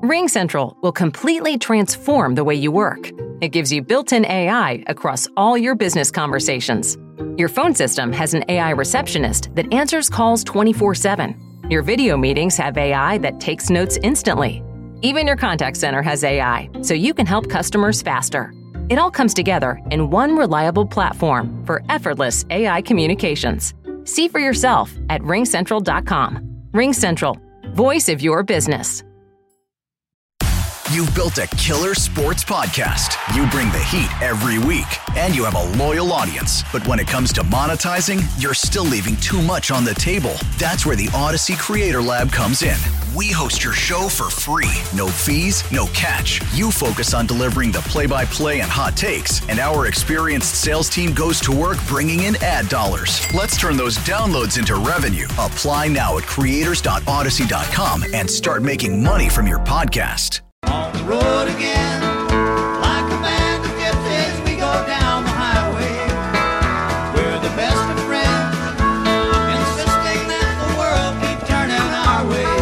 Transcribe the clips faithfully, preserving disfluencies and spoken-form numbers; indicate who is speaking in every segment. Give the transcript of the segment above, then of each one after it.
Speaker 1: RingCentral will completely transform the way you work. It gives you built-in A I across all your business conversations. Your phone system has an A I receptionist that answers calls twenty-four seven. Your video meetings have A I that takes notes instantly. Even your contact center has A I, so you can help customers faster. It all comes together in one reliable platform for effortless A I communications. See for yourself at ring central dot com. RingCentral, voice of your business.
Speaker 2: You've built a killer sports podcast. You bring the heat every week, and you have a loyal audience. But when it comes to monetizing, you're still leaving too much on the table. That's where the Odyssey Creator Lab comes in. We host your show for free. No fees, no catch. You focus on delivering the play-by-play and hot takes, and our experienced sales team goes to work bringing in ad dollars. Let's turn those downloads into revenue. Apply now at creators dot odyssey dot com and start making money from your podcast.
Speaker 3: On the road again, like a band of gypsies, we go down the highway. We're the best of friends, insisting that the world keep turning our way.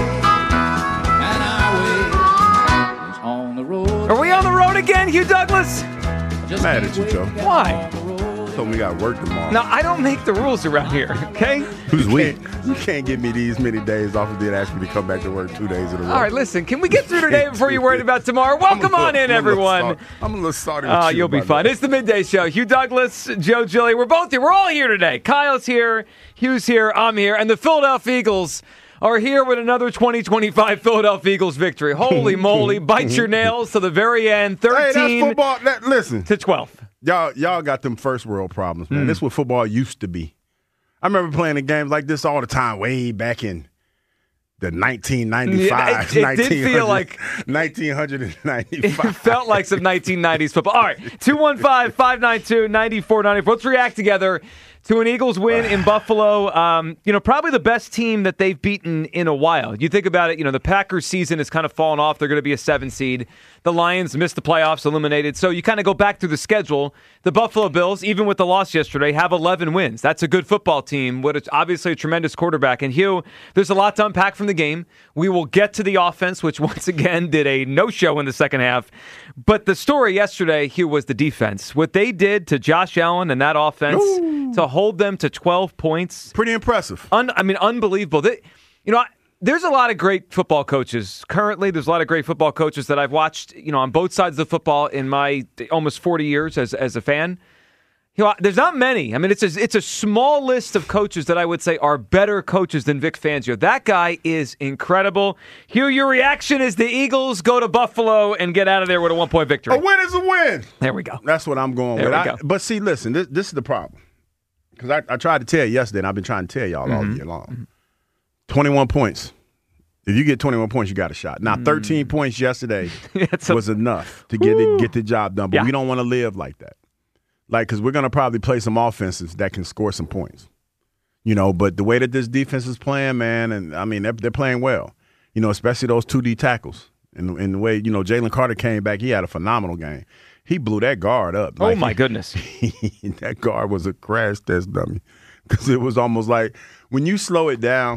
Speaker 3: And our way is on the road.
Speaker 4: Are we on the road again, Hugh Douglas?
Speaker 5: Just mad at you, Joe.
Speaker 4: Why?
Speaker 5: Told me we got work tomorrow.
Speaker 4: No, I don't make the rules around here, okay?
Speaker 5: Who's weak? You can't give me these many days off and then ask me to come back to work two days in a row.
Speaker 4: All right, listen, can we get through today before you're worried about tomorrow? Welcome
Speaker 5: little,
Speaker 4: on in,
Speaker 5: I'm
Speaker 4: everyone.
Speaker 5: I'm a little sorry.
Speaker 4: Uh, you you'll be fine.
Speaker 5: That.
Speaker 4: It's the Midday Show. Hugh Douglas, Joe Gilly. We're both here. We're all here today. Kyle's here. Hugh's here. I'm here. And the Philadelphia Eagles are here with another twenty twenty-five Philadelphia Eagles victory. Holy moly. Bite your nails to the very end. thirteen
Speaker 5: Hey, that's football. That, listen.
Speaker 4: To twelve.
Speaker 5: Y'all, y'all got them first world problems, man.
Speaker 4: Mm.
Speaker 5: This is what football used to be. I remember playing in games like this all the time, way back in the nineteen ninety-five.
Speaker 4: Yeah, it, it did feel like
Speaker 5: nineteen ninety-five.
Speaker 4: It felt like some nineteen nineties football. All right, two one five, five nine two, nine four nine four. Let's react together to an Eagles win in Buffalo. Um, you know, probably the best team that they've beaten in a while. You think about it, you know, the Packers season has kind of fallen off. They're going to be a seven seed. The Lions missed the playoffs, eliminated. So you kind of go back through the schedule. The Buffalo Bills, even with the loss yesterday, have eleven wins. That's a good football team with it's obviously a tremendous quarterback. And Hugh, there's a lot to unpack from the game. We will get to the offense, which once again did a no-show in the second half. But the story yesterday, Hugh, was the defense. What they did to Josh Allen and that offense Ooh. to hold them to twelve points.
Speaker 5: Pretty impressive.
Speaker 4: Un- I mean, unbelievable. They, you know, I, There's a lot of great football coaches. Currently, there's a lot of great football coaches that I've watched, you know, on both sides of the football in my almost forty years as as a fan. You know, there's not many. I mean, it's a, it's a small list of coaches that I would say are better coaches than Vic Fangio. That guy is incredible. Hugh, your reaction is the Eagles go to Buffalo and get out of there with a one-point victory.
Speaker 5: A win is a win.
Speaker 4: There we go.
Speaker 5: That's what I'm going
Speaker 4: there
Speaker 5: with.
Speaker 4: We
Speaker 5: I,
Speaker 4: go.
Speaker 5: But see, listen, this, this is the problem. Because I, I tried to tell you yesterday, and I've been trying to tell y'all
Speaker 4: mm-hmm.
Speaker 5: all year long. Mm-hmm. twenty-one points. If you get twenty-one points, you got a shot. Now, thirteen mm. points yesterday a, was enough to get it, get the job done. But yeah. we don't want to live like that. Like, because we're going to probably play some offenses that can score some points. You know, but the way that this defense is playing, man, and I mean, they're, they're playing well. You know, especially those two D tackles. And, and the way, you know, Jalen Carter came back, he had a phenomenal game. He blew that guard up.
Speaker 4: Oh,
Speaker 5: like,
Speaker 4: my
Speaker 5: he,
Speaker 4: goodness.
Speaker 5: He, that guard was a crash test dummy. Because it was almost like when you slow it down,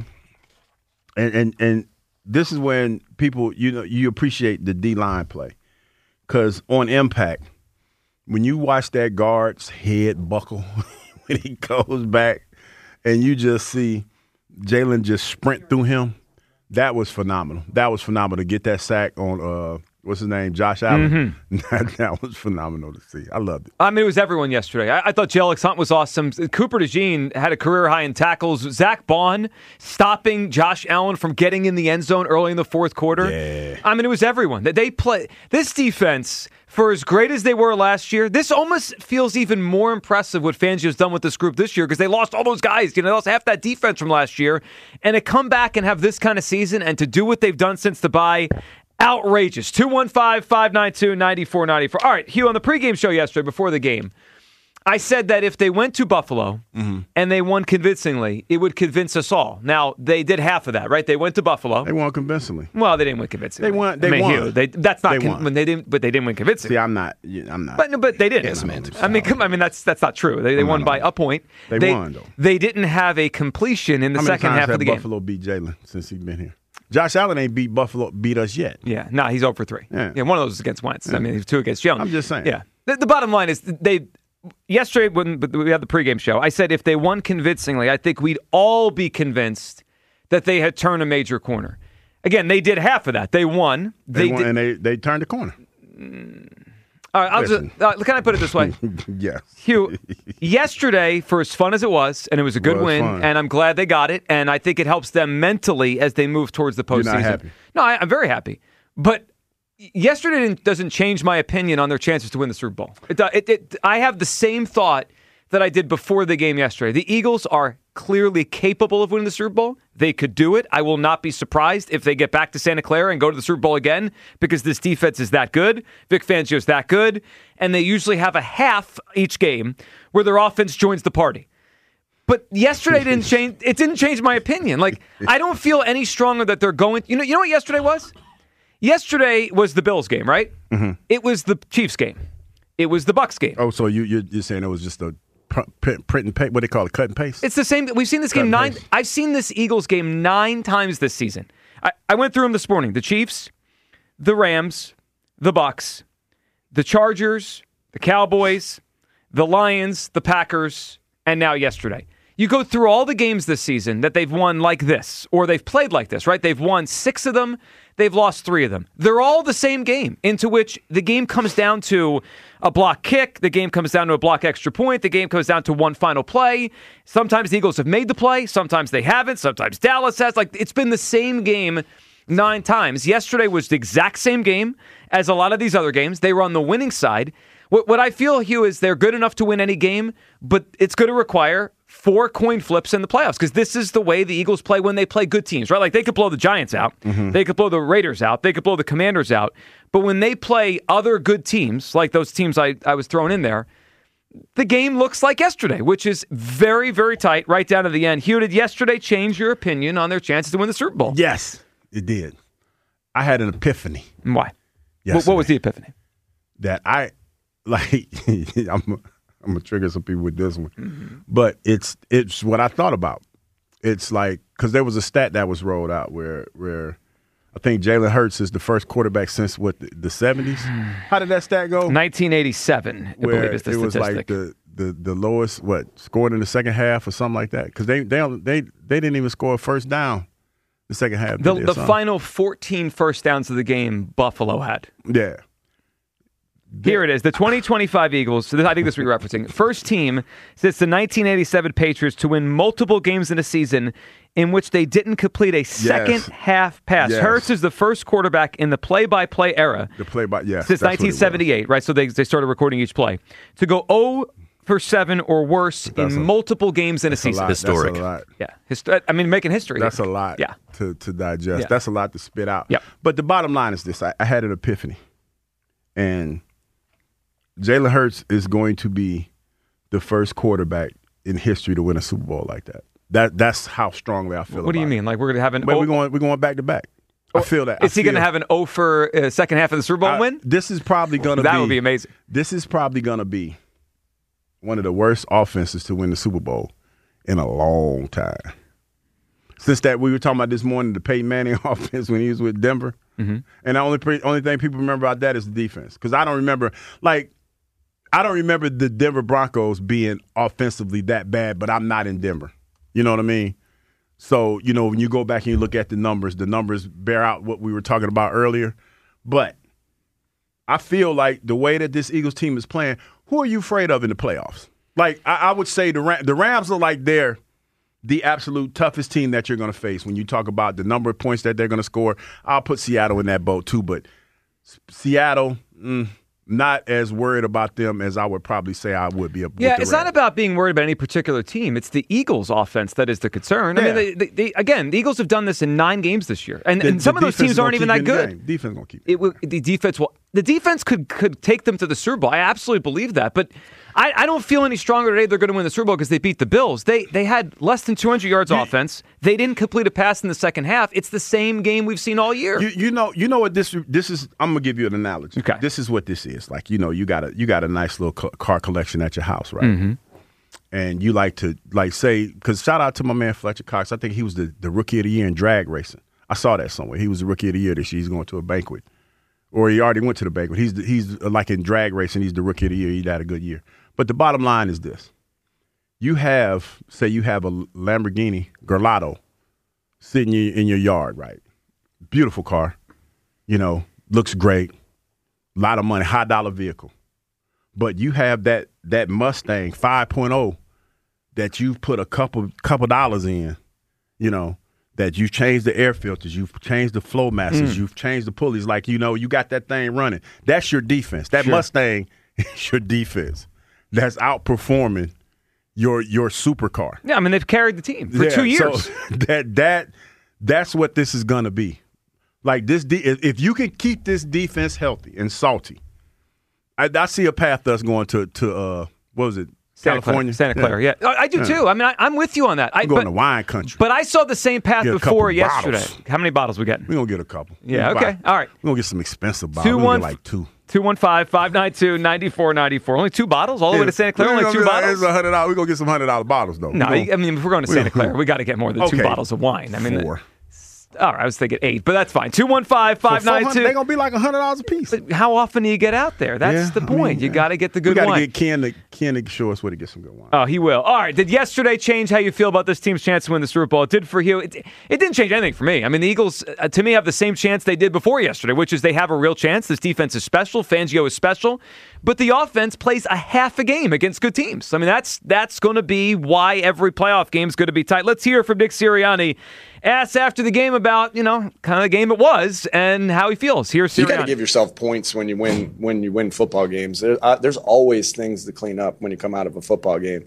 Speaker 5: and and, and this is when people, you know, you appreciate the D-line play. Because on impact, when you watch that guard's head buckle when he goes back and you just see Jalen just sprint through him, that was phenomenal. That was phenomenal to get that sack on, uh, what's his name, Josh Allen. Mm-hmm. that, that was phenomenal to see. I loved it.
Speaker 4: I mean, it was everyone yesterday. I, I thought J. Hunt was awesome. Cooper DeJean had a career high in tackles. Zach Bond stopping Josh Allen from getting in the end zone early in the fourth quarter.
Speaker 5: Yeah.
Speaker 4: I mean, it was everyone. They play this defense. For as great as they were last year, this almost feels even more impressive what Fangio's done with this group this year because they lost all those guys. You know, they lost half that defense from last year. And to come back and have this kind of season and to do what they've done since the bye, outrageous. two one five, five nine two, nine four nine four. All right, Hugh, on the pregame show yesterday before the game, I said that if they went to Buffalo mm-hmm. and they won convincingly, it would convince us all. Now, they did half of that, right? They went to Buffalo.
Speaker 5: They won convincingly.
Speaker 4: Well, they didn't win convincingly.
Speaker 5: They won. They
Speaker 4: I mean,
Speaker 5: won.
Speaker 4: Hugh, they, that's not.
Speaker 5: They
Speaker 4: Con-
Speaker 5: won.
Speaker 4: When they didn't, but they didn't win convincingly.
Speaker 5: See, I'm not. I'm not.
Speaker 4: But but they didn't.
Speaker 5: Yeah, semantics.
Speaker 4: I mean, come, I mean that's that's not true. They they
Speaker 5: I'm
Speaker 4: won
Speaker 5: not,
Speaker 4: by
Speaker 5: no.
Speaker 4: a point.
Speaker 5: They,
Speaker 4: they
Speaker 5: won though.
Speaker 4: They didn't have a completion in the
Speaker 5: How many
Speaker 4: second
Speaker 5: times
Speaker 4: half
Speaker 5: have
Speaker 4: of the game.
Speaker 5: Buffalo beat Jalen since he's been here? Josh Allen ain't beat Buffalo, beat us yet.
Speaker 4: Yeah, no, nah, he's zero for three.
Speaker 5: Yeah.
Speaker 4: yeah, one of those is against Wentz.
Speaker 5: Yeah.
Speaker 4: I mean, he's two against Jones.
Speaker 5: I'm just saying.
Speaker 4: Yeah. The, the bottom line is they yesterday when we had the pregame show, I said if they won convincingly, I think we'd all be convinced that they had turned a major corner. Again, they did half of that. They won.
Speaker 5: They,
Speaker 4: They
Speaker 5: won
Speaker 4: did,
Speaker 5: and they, they turned the corner.
Speaker 4: all right, I'll just, uh, can I put it this way?
Speaker 5: Yes.
Speaker 4: Hugh, yesterday, for as fun as it was, and it was a good
Speaker 5: Was
Speaker 4: win,
Speaker 5: fun.
Speaker 4: and I'm glad they got it, and I think it helps them mentally as they move towards the postseason.
Speaker 5: You're not happy?
Speaker 4: No, I, I'm very happy. But yesterday didn't, doesn't change my opinion on their chances to win the Super Bowl. It, it, it, I have the same thought that I did before the game yesterday. The Eagles are clearly capable of winning the Super Bowl. They could do it. I will not be surprised if they get back to Santa Clara and go to the Super Bowl again because this defense is that good. Vic Fangio's that good. And they usually have a half each game where their offense joins the party. But yesterday didn't change. It didn't change my opinion. Like, I don't feel any stronger that they're going. You know, you know what yesterday was? Yesterday was the Bills game, right? Mm-hmm. It was the Chiefs game. It was the Bucks game.
Speaker 5: Oh, so you, you're, you're saying it was just a print, print and paste, what they call it, cut and paste?
Speaker 4: It's the same. We've seen this
Speaker 5: Cut
Speaker 4: game
Speaker 5: and
Speaker 4: nine.
Speaker 5: paste.
Speaker 4: I've seen this Eagles game nine times this season. I, I went through them this morning. The Chiefs, the Rams, the Bucks, the Chargers, the Cowboys, the Lions, the Packers, and now yesterday. You go through all the games this season that they've won like this, or they've played like this, right? They've won six of them. They've lost three of them. They're all the same game, into which the game comes down to a block kick. The game comes down to a block extra point. The game comes down to one final play. Sometimes the Eagles have made the play. Sometimes they haven't. Sometimes Dallas has. Like, it's been the same game nine times. Yesterday was the exact same game as a lot of these other games. They were on the winning side. What, what I feel, Hugh, is they're good enough to win any game, but it's going to require four coin flips in the playoffs because this is the way the Eagles play when they play good teams, right? Like, they could blow the Giants out. Mm-hmm. They could blow the Raiders out. They could blow the Commanders out. But when they play other good teams, like those teams I, I was throwing in there, the game looks like yesterday, which is very, very tight right down to the end. Hugh, did yesterday change your opinion on their chances to win the Super Bowl?
Speaker 5: Yes, it did. I had an epiphany.
Speaker 4: Why?
Speaker 5: Yesterday.
Speaker 4: What, what was the epiphany?
Speaker 5: That I, like, I'm I'm going to trigger some people with this one. Mm-hmm. But it's it's what I thought about. It's like, because there was a stat that was rolled out where where I think Jalen Hurts is the first quarterback since, what, the, the seventies? How did that stat go?
Speaker 4: nineteen eighty-seven, I
Speaker 5: where
Speaker 4: believe is the
Speaker 5: it
Speaker 4: statistic.
Speaker 5: was like the, the, the lowest, what, scored in the second half or something like that? Because they, they, they, they didn't even score a first down the second half.
Speaker 4: The, the final fourteen first downs of the game Buffalo had.
Speaker 5: Yeah.
Speaker 4: Here it is, the twenty twenty-five Eagles. So this, I think this is what you're referencing. First team since the nineteen eighty-seven Patriots to win multiple games in a season in which they didn't complete a second
Speaker 5: Yes.
Speaker 4: half pass.
Speaker 5: Yes.
Speaker 4: Hurts is the first quarterback in the play-by-play era
Speaker 5: The play by, yeah.
Speaker 4: since nineteen seventy-eight, right? So they, they started recording each play. To go zero for seven or worse
Speaker 5: That's
Speaker 4: in
Speaker 5: a-
Speaker 4: multiple games in a
Speaker 5: That's a
Speaker 4: season.
Speaker 5: lot.
Speaker 6: Historic.
Speaker 5: That's a lot.
Speaker 4: Yeah, Hist- I mean, making history.
Speaker 5: That's a lot
Speaker 4: Yeah.
Speaker 5: to, to digest.
Speaker 4: Yeah.
Speaker 5: That's a lot to spit out.
Speaker 4: Yep.
Speaker 5: But the bottom line is this. I, I had an epiphany. And Jalen Hurts is going to be the first quarterback in history to win a Super Bowl like that. That That's how strongly I feel
Speaker 4: What do you
Speaker 5: about
Speaker 4: mean? Like we're going to have an
Speaker 5: it. But
Speaker 4: O-
Speaker 5: we're going, we're going back to back. I feel that.
Speaker 4: Is
Speaker 5: I
Speaker 4: he going to
Speaker 5: feel-
Speaker 4: have an O for uh, second half of the Super Bowl
Speaker 5: I-
Speaker 4: win?
Speaker 5: This is probably going to be.
Speaker 4: That would be amazing.
Speaker 5: This is probably going to be one of the worst offenses to win the Super Bowl in a long time. Since that we were talking about this morning, the Peyton Manning offense when he was with Denver. Mm-hmm. And the only, pre- only thing people remember about that is the defense. Because I don't remember, like, I don't remember the Denver Broncos being offensively that bad, but I'm not in Denver. You know what I mean? So, you know, when you go back and you look at the numbers, the numbers bear out what we were talking about earlier. But I feel like the way that this Eagles team is playing, who are you afraid of in the playoffs? Like, I, I would say the Ram- the Rams are like they're the absolute toughest team that you're going to face when you talk about the number of points that they're going to score. I'll put Seattle in that boat too, but S- Seattle, mm, not as worried about them as I would probably say I would be. With
Speaker 4: Yeah,
Speaker 5: the
Speaker 4: it's
Speaker 5: Rams.
Speaker 4: not about being worried about any particular team. It's the Eagles' offense that is the concern. I
Speaker 5: Yeah.
Speaker 4: mean, they, they, they, again, the Eagles have done this in nine games this year, and,
Speaker 5: The-
Speaker 4: and some
Speaker 5: the
Speaker 4: of those
Speaker 5: defense
Speaker 4: teams
Speaker 5: is
Speaker 4: aren't
Speaker 5: gonna
Speaker 4: even
Speaker 5: keep
Speaker 4: that
Speaker 5: you in the
Speaker 4: good.
Speaker 5: game. Defense going to keep
Speaker 4: It will, the defense will. The defense could could take them to the Super Bowl. I absolutely believe that, but I, I don't feel any stronger today. They're going to win the Super Bowl because they beat the Bills. They they had less than two hundred yards offense. They didn't complete a pass in the second half. It's the same game we've seen all year.
Speaker 5: You, you know, you know what this this is. I'm gonna give you an analogy.
Speaker 4: Okay.
Speaker 5: This is what this is. Like, you know, you got a you got a nice little ca- car collection at your house, right?
Speaker 4: Mm-hmm.
Speaker 5: And you like to like say, because shout out to my man Fletcher Cox. I think he was the, the rookie of the year in drag racing. I saw that somewhere. He was the rookie of the year this year. He's going to a banquet. Or he already went to the banquet. He's the, he's like in drag racing, he's the rookie of the year. He had a good year. But the bottom line is this. You have, say you have a Lamborghini Gallardo sitting in your yard, right? Beautiful car. You know, looks great. A lot of money, high dollar vehicle. But you have that that Mustang five point oh that you've put a couple couple dollars in, you know, that you've changed the air filters, you've changed the flow masters, mm. you've changed the pulleys. Like, you know, you got that thing running. That's your defense. That sure. Mustang is your defense. That's outperforming your your supercar.
Speaker 4: Yeah, I mean, they've carried the team for
Speaker 5: yeah,
Speaker 4: two years.
Speaker 5: So that that that's what this is going to be. Like this, de- if you can keep this defense healthy and salty, I, I see a path to us going to to uh, what was it?
Speaker 4: Santa
Speaker 5: California,
Speaker 4: Clara, Santa Clara, yeah. yeah. I do, yeah. too. I mean, I, I'm with you on that.
Speaker 5: I'm
Speaker 4: I,
Speaker 5: going
Speaker 4: but,
Speaker 5: to wine country.
Speaker 4: But I saw the same path
Speaker 5: get
Speaker 4: before yesterday.
Speaker 5: Bottles.
Speaker 4: How many bottles we getting?
Speaker 5: We're going to get a couple.
Speaker 4: Yeah, okay.
Speaker 5: Buy.
Speaker 4: All right.
Speaker 5: We're going to get some expensive bottles.
Speaker 4: Two,
Speaker 5: we're
Speaker 4: one,
Speaker 5: going to get like two.
Speaker 4: two one five, five nine two, nine four nine four. Only two bottles? All the
Speaker 5: yeah.
Speaker 4: way to Santa Clara? Only two bottles?
Speaker 5: It's one hundred dollars. We're going to get some one hundred dollar bottles, though.
Speaker 4: No,
Speaker 5: gonna,
Speaker 4: I mean, if we're going to Santa Clara, we got to get more than
Speaker 5: okay.
Speaker 4: two bottles of wine. I mean,
Speaker 5: Four.
Speaker 4: All right, I was thinking eight, but that's fine. two one five, five nine two.
Speaker 5: They're going to be like one hundred dollars a piece.
Speaker 4: But how often do you get out there? That's
Speaker 5: yeah,
Speaker 4: the point.
Speaker 5: I mean,
Speaker 4: you got to get the good
Speaker 5: we gotta
Speaker 4: wine.
Speaker 5: Get Ken to, Ken to show us where to get some good wine.
Speaker 4: Oh, he will. All right. Did yesterday change how you feel about this team's chance to win the Super Bowl? It did for you. It, it didn't change anything for me. I mean, the Eagles, uh, to me, have the same chance they did before yesterday, which is they have a real chance. This defense is special. Fangio is special. But the offense plays a half a game against good teams. I mean, that's that's going to be why every playoff game is going to be tight. Let's hear from Nick Sirianni. Asked after the game about, you know, kind of the game it was and how he feels. Here's Sirianni.
Speaker 6: You got to give yourself points when you win when you win football games. There, uh, there's always things to clean up when you come out of a football game.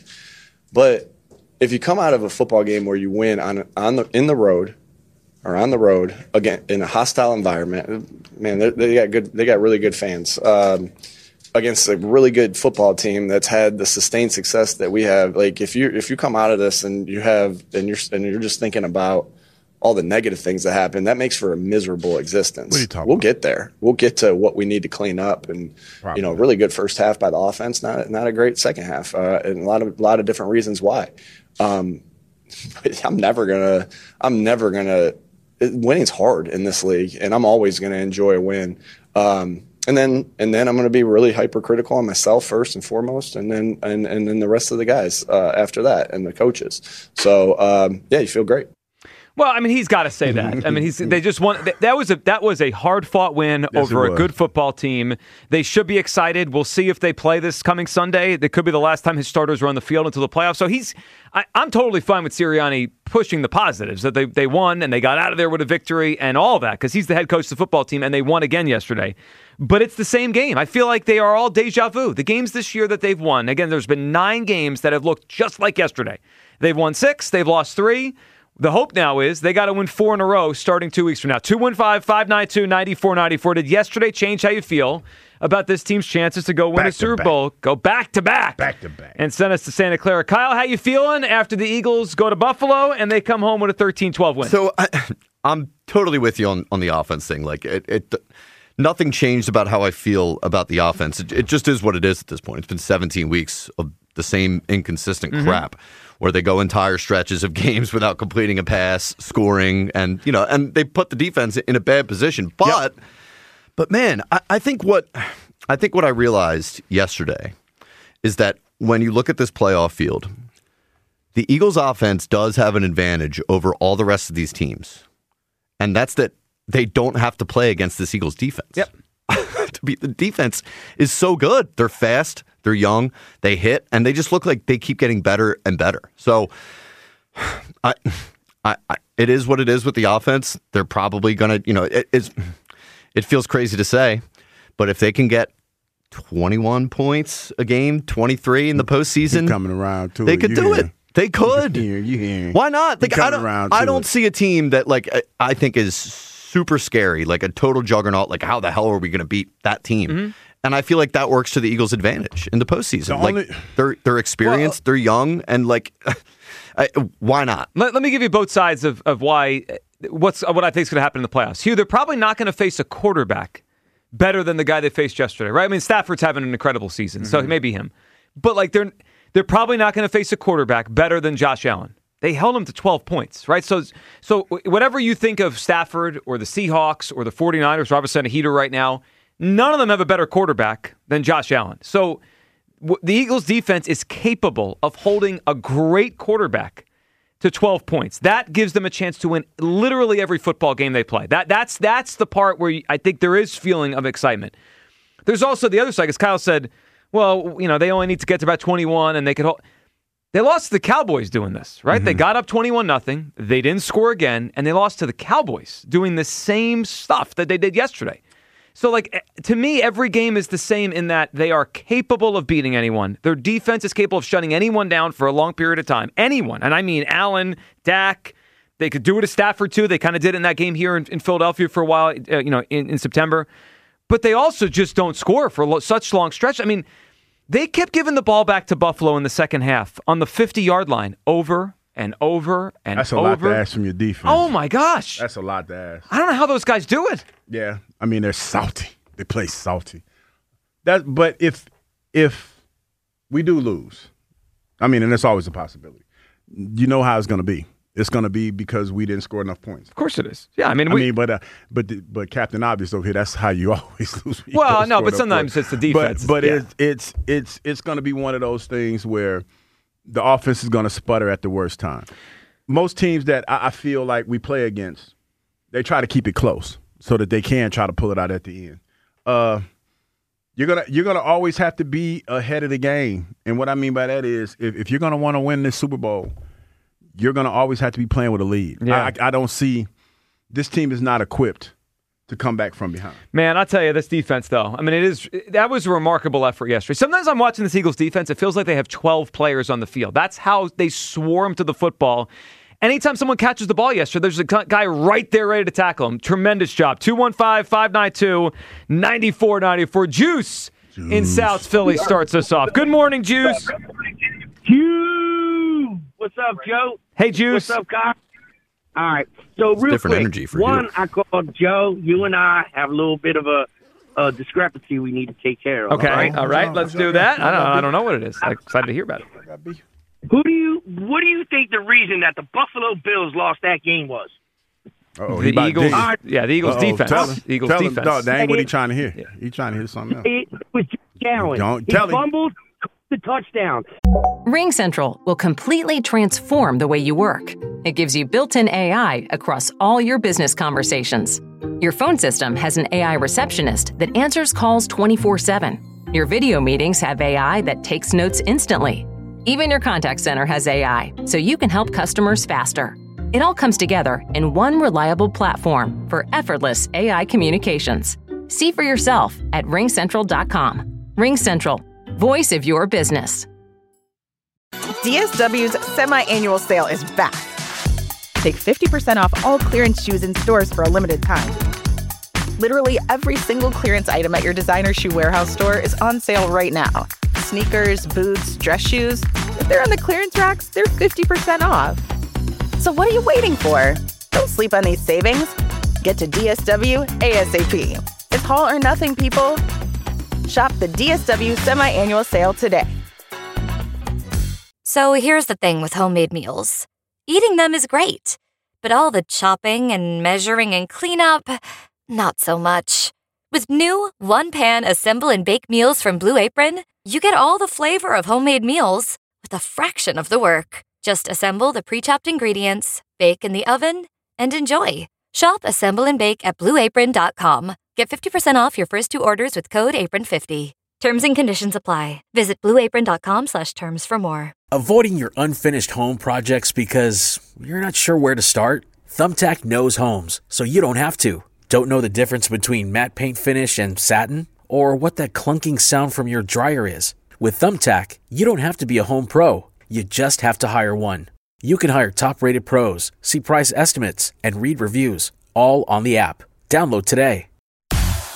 Speaker 6: But if you come out of a football game where you win on on the in the road or on the road again in a hostile environment, man, they got good. They got really good fans. Um, against a really good football team that's had the sustained success that we have. Like if you if you come out of this and you have and you're and you're just thinking about all the negative things that happen, that makes for a miserable existence.
Speaker 5: What are you talking
Speaker 6: we'll
Speaker 5: about?
Speaker 6: get there. We'll get to what we need to clean up, and
Speaker 5: Probably.
Speaker 6: you know, really good first half by the offense, not not a great second half, uh, and a lot of a lot of different reasons why. Um, but I'm never gonna. I'm never gonna. Winning's hard in this league, and I'm always gonna enjoy a win. Um, And then, and then I'm going to be really hypercritical on myself first and foremost, and then, and, and then the rest of the guys uh, after that, and the coaches. So, um, yeah, you feel great.
Speaker 4: Well, I mean, he's got to say that. I mean, he's they just won. That was a that was a hard fought win
Speaker 5: yes,
Speaker 4: over a good football team. They should be excited. We'll see if they play this coming Sunday. It could be the last time his starters are on the field until the playoffs. So he's, I, I'm totally fine with Sirianni pushing the positives that they they won and they got out of there with a victory and all that because he's the head coach of the football team and they won again yesterday. But it's the same game. I feel like they are all deja vu. The games this year that they've won. Again, there's been nine games that have looked just like yesterday. They've won six. They've lost three. The hope now is they got to win four in a row starting two weeks from now. two one five, five nine two, nine four nine four. Did yesterday change how you feel about this team's chances to go win
Speaker 5: Back
Speaker 4: a Super
Speaker 5: back.
Speaker 4: Bowl? Go back to back.
Speaker 5: Back to back.
Speaker 4: And send us to Santa Clara. Kyle, how you feeling after the Eagles go to Buffalo and they come home with a thirteen twelve win?
Speaker 7: So I, I'm totally with you on, on the offense thing. Like it, it, nothing changed about how I feel about the offense. It, it just is what it is at this point. It's been seventeen weeks of the same inconsistent mm-hmm. crap where they go entire stretches of games without completing a pass, scoring, and you know, and they put the defense in a bad position. But, yep. but man, I, I think what I think what I realized yesterday is that when you look at this playoff field, the Eagles' offense does have an advantage over all the rest of these teams, and that's that they don't have to play against this Eagles defense.
Speaker 4: Yep.
Speaker 7: to be, the defense is so good. They're fast, they're young, they hit, and they just look like they keep getting better and better. So I, I, I it is what it is with the offense. They're probably going to, you know, it, it's, it feels crazy to say, but if they can get twenty-one points a game, twenty-three in the postseason,
Speaker 5: You're coming around to
Speaker 7: they
Speaker 5: it.
Speaker 7: could
Speaker 5: You
Speaker 7: do
Speaker 5: hear.
Speaker 7: it. They could.
Speaker 5: You hear, you hear.
Speaker 7: Why not? Like,
Speaker 5: You're
Speaker 7: I
Speaker 5: coming
Speaker 7: don't,
Speaker 5: around
Speaker 7: I
Speaker 5: to
Speaker 7: don't
Speaker 5: it.
Speaker 7: see a team that like I, I think is super scary, like a total juggernaut. Like, how the hell are we going to beat that team? Mm-hmm. And I feel like that works to the Eagles' advantage in the postseason.
Speaker 5: The
Speaker 7: like
Speaker 5: only-
Speaker 7: they're they're experienced, well, they're young, and like, I, why not?
Speaker 4: Let, let me give you both sides of, of why what's what I think is going to happen in the playoffs. Hugh, they're probably not going to face a quarterback better than the guy they faced yesterday, right? I mean, Stafford's having an incredible season, mm-hmm. so it may be him. But like they're they're probably not going to face a quarterback better than Josh Allen. They held them to twelve points, right? So, so whatever you think of Stafford or the Seahawks or the 49ers, Robert's on a heater right now, none of them have a better quarterback than Josh Allen. So w- the Eagles' defense is capable of holding a great quarterback to twelve points. That gives them a chance to win literally every football game they play. That that's that's the part where I think there is feeling of excitement. There's also the other side, as Kyle said, well, you know, they only need to get to about twenty-one and they could hold. They lost to the Cowboys doing this, right? Mm-hmm. They got up twenty-one nothing. They didn't score again, and they lost to the Cowboys doing the same stuff that they did yesterday. So, like, to me, every game is the same in that they are capable of beating anyone. Their defense is capable of shutting anyone down for a long period of time. Anyone. And I mean Allen, Dak. They could do it to Stafford, too. They kind of did it in that game here in, in Philadelphia for a while, uh, you know, in, in September. But they also just don't score for lo- such long stretch. I mean, they kept giving the ball back to Buffalo in the second half on the fifty-yard line over and over and
Speaker 5: That's a
Speaker 4: over.
Speaker 5: lot to ask from your defense.
Speaker 4: Oh, my gosh.
Speaker 5: That's a lot to ask.
Speaker 4: I don't know how those guys do it.
Speaker 5: Yeah. I mean, they're salty. They play salty. That, But if if we do lose, I mean, and it's always a possibility, you know how it's going to be. It's going to be because we didn't score enough points.
Speaker 4: Of course it is. Yeah, I mean,
Speaker 5: I
Speaker 4: we,
Speaker 5: mean, but uh, but the, but Captain Obvious over here. That's how you always lose. You
Speaker 4: well,
Speaker 5: don't
Speaker 4: no,
Speaker 5: score
Speaker 4: but
Speaker 5: enough
Speaker 4: sometimes
Speaker 5: points.
Speaker 4: it's the defense.
Speaker 5: But, but
Speaker 4: yeah.
Speaker 5: it's it's it's it's going to be one of those things where the offense is going to sputter at the worst time. Most teams that I, I feel like we play against, they try to keep it close so that they can try to pull it out at the end. Uh, you're gonna you're gonna always have to be ahead of the game, and what I mean by that is if, if you're gonna want to win this Super Bowl, you're going to always have to be playing with a lead.
Speaker 4: Yeah.
Speaker 5: I, I don't see – this team is not equipped to come back from behind.
Speaker 4: Man, I'll tell you, this defense, though, I mean, it is that was a remarkable effort yesterday. Sometimes I'm watching this Eagles defense, it feels like they have twelve players on the field. That's how they swarm to the football. Anytime someone catches the ball yesterday, there's a guy right there ready to tackle him. Tremendous job. two one five, five nine two, nine four nine four. Juice, Juice in South Philly starts us off. Good morning, Juice.
Speaker 8: Juice! What's up, Joe?
Speaker 4: Hey, Juice.
Speaker 8: What's up, Kyle? All right. So,
Speaker 7: it's
Speaker 8: real
Speaker 7: different
Speaker 8: quick,
Speaker 7: energy for
Speaker 8: one,
Speaker 7: you.
Speaker 8: I called Joe. You and I have a little bit of a, a discrepancy we need to take care of.
Speaker 4: Okay.
Speaker 8: All right.
Speaker 4: All right. Let's do that. I don't. I don't know what it is. I'm excited to hear about it.
Speaker 8: Who do you? What do you think the reason that the Buffalo Bills lost that game was?
Speaker 5: Uh-oh,
Speaker 4: the Eagles. Yeah, the Eagles
Speaker 5: Uh-oh,
Speaker 4: defense.
Speaker 5: Tell him,
Speaker 4: the Eagles
Speaker 5: tell him,
Speaker 4: defense.
Speaker 5: No, that ain't what he trying to hear. Yeah. He trying to hear something else.
Speaker 8: It was Josh Allen.
Speaker 5: Don't
Speaker 8: he
Speaker 5: tell him.
Speaker 8: fumbled the touchdown.
Speaker 1: RingCentral will completely transform the way you work. It gives you built-in A I across all your business conversations. Your phone system has an A I receptionist that answers calls twenty-four seven. Your video meetings have A I that takes notes instantly. Even your contact center has A I, so you can help customers faster. It all comes together in one reliable platform for effortless A I communications. See for yourself at ring central dot com. RingCentral, voice of your business.
Speaker 9: D S W's semi-annual sale is back. Take fifty percent off all clearance shoes in stores for a limited time. Literally every single clearance item at your designer shoe warehouse store is on sale right now. Sneakers, boots, dress shoes. If they're on the clearance racks, they're fifty percent off. So what are you waiting for? Don't sleep on these savings. Get to D S W ASAP. It's all or nothing, people. Shop the D S W semi-annual sale today.
Speaker 10: So here's the thing with homemade meals. Eating them is great, but all the chopping and measuring and cleanup, not so much. With new one-pan assemble and bake meals from Blue Apron, you get all the flavor of homemade meals with a fraction of the work. Just assemble the pre-chopped ingredients, bake in the oven, and enjoy. Shop Assemble and Bake at blue apron dot com. Get fifty percent off your first two orders with code apron fifty. Terms and conditions apply. Visit blue apron dot com slash terms for more.
Speaker 11: Avoiding your unfinished home projects because you're not sure where to start? Thumbtack knows homes, so you don't have to. Don't know the difference between matte paint finish and satin? Or what that clunking sound from your dryer is? With Thumbtack, you don't have to be a home pro. You just have to hire one. You can hire top-rated pros, see price estimates, and read reviews, all on the app. Download today.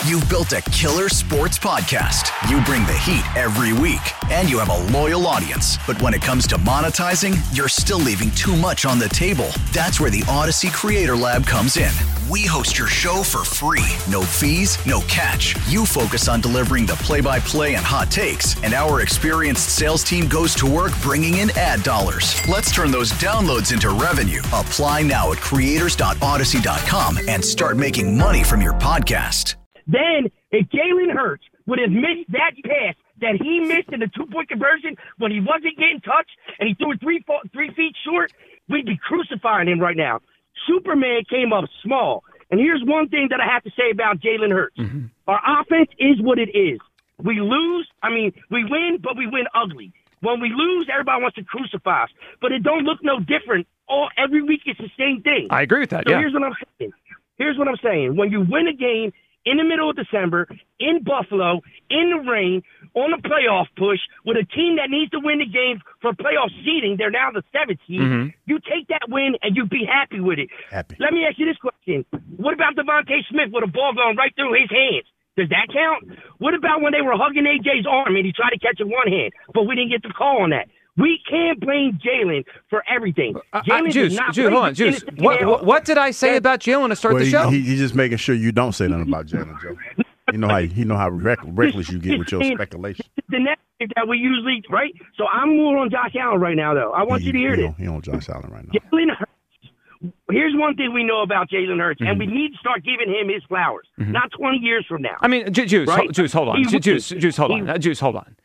Speaker 2: You've built a killer sports podcast. You bring the heat every week, and you have a loyal audience. But when it comes to monetizing, you're still leaving too much on the table. That's where the Odyssey Creator Lab comes in. We host your show for free. No fees, no catch. You focus on delivering the play-by-play and hot takes, and our experienced sales team goes to work bringing in ad dollars. Let's turn those downloads into revenue. Apply now at creators dot odyssey dot com and start making money from your podcast.
Speaker 8: Then, if Jalen Hurts would have missed that pass that he missed in the two-point conversion when he wasn't getting touched and he threw it three, four, three feet short, we'd be crucifying him right now. Superman came up small. And here's one thing that I have to say about Jalen Hurts. Mm-hmm. Our offense is what it is. We lose. I mean, we win, but we win ugly. When we lose, everybody wants to crucify us. But it don't look no different. All Every week it's the same thing.
Speaker 4: I agree with that,
Speaker 8: so
Speaker 4: yeah.
Speaker 8: here's what I'm saying. Here's what I'm saying. When you win a game in the middle of December, in Buffalo, in the rain, on a playoff push, with a team that needs to win the game for playoff seeding, they're now the seventh seed, mm-hmm. you take that win and you be happy with it.
Speaker 5: Happy.
Speaker 8: Let me ask you this question. What about Devontae Smith with a ball going right through his hands? Does that count? What about when they were hugging A J's arm and he tried to catch it one hand, but we didn't get the call on that? We can't blame Jalen for everything. Jalen
Speaker 4: uh, Juice, Juice, hold on, Juice. What, what, what did I say about Jalen to start
Speaker 5: well,
Speaker 4: the
Speaker 5: he,
Speaker 4: show?
Speaker 5: He, he's just making sure you don't say nothing about Jalen, Joe. You know how you know how reck, reckless you get with your speculation.
Speaker 8: The narrative that we usually, right? So I'm more on Josh Allen right now, though. I want
Speaker 5: he,
Speaker 8: you to hear
Speaker 5: he
Speaker 8: this.
Speaker 5: On, he on Josh Allen right now.
Speaker 8: Jalen Hurts. Here's one thing we know about Jalen Hurts, mm-hmm. and we need to start giving him his flowers. Mm-hmm. Not twenty years from now.
Speaker 4: I mean, Ju- Juice,
Speaker 8: right?
Speaker 4: ho- Juice, hold on.
Speaker 8: He,
Speaker 4: Ju- Juice, Juice, hold
Speaker 8: he,
Speaker 4: on. Uh, Juice, hold on.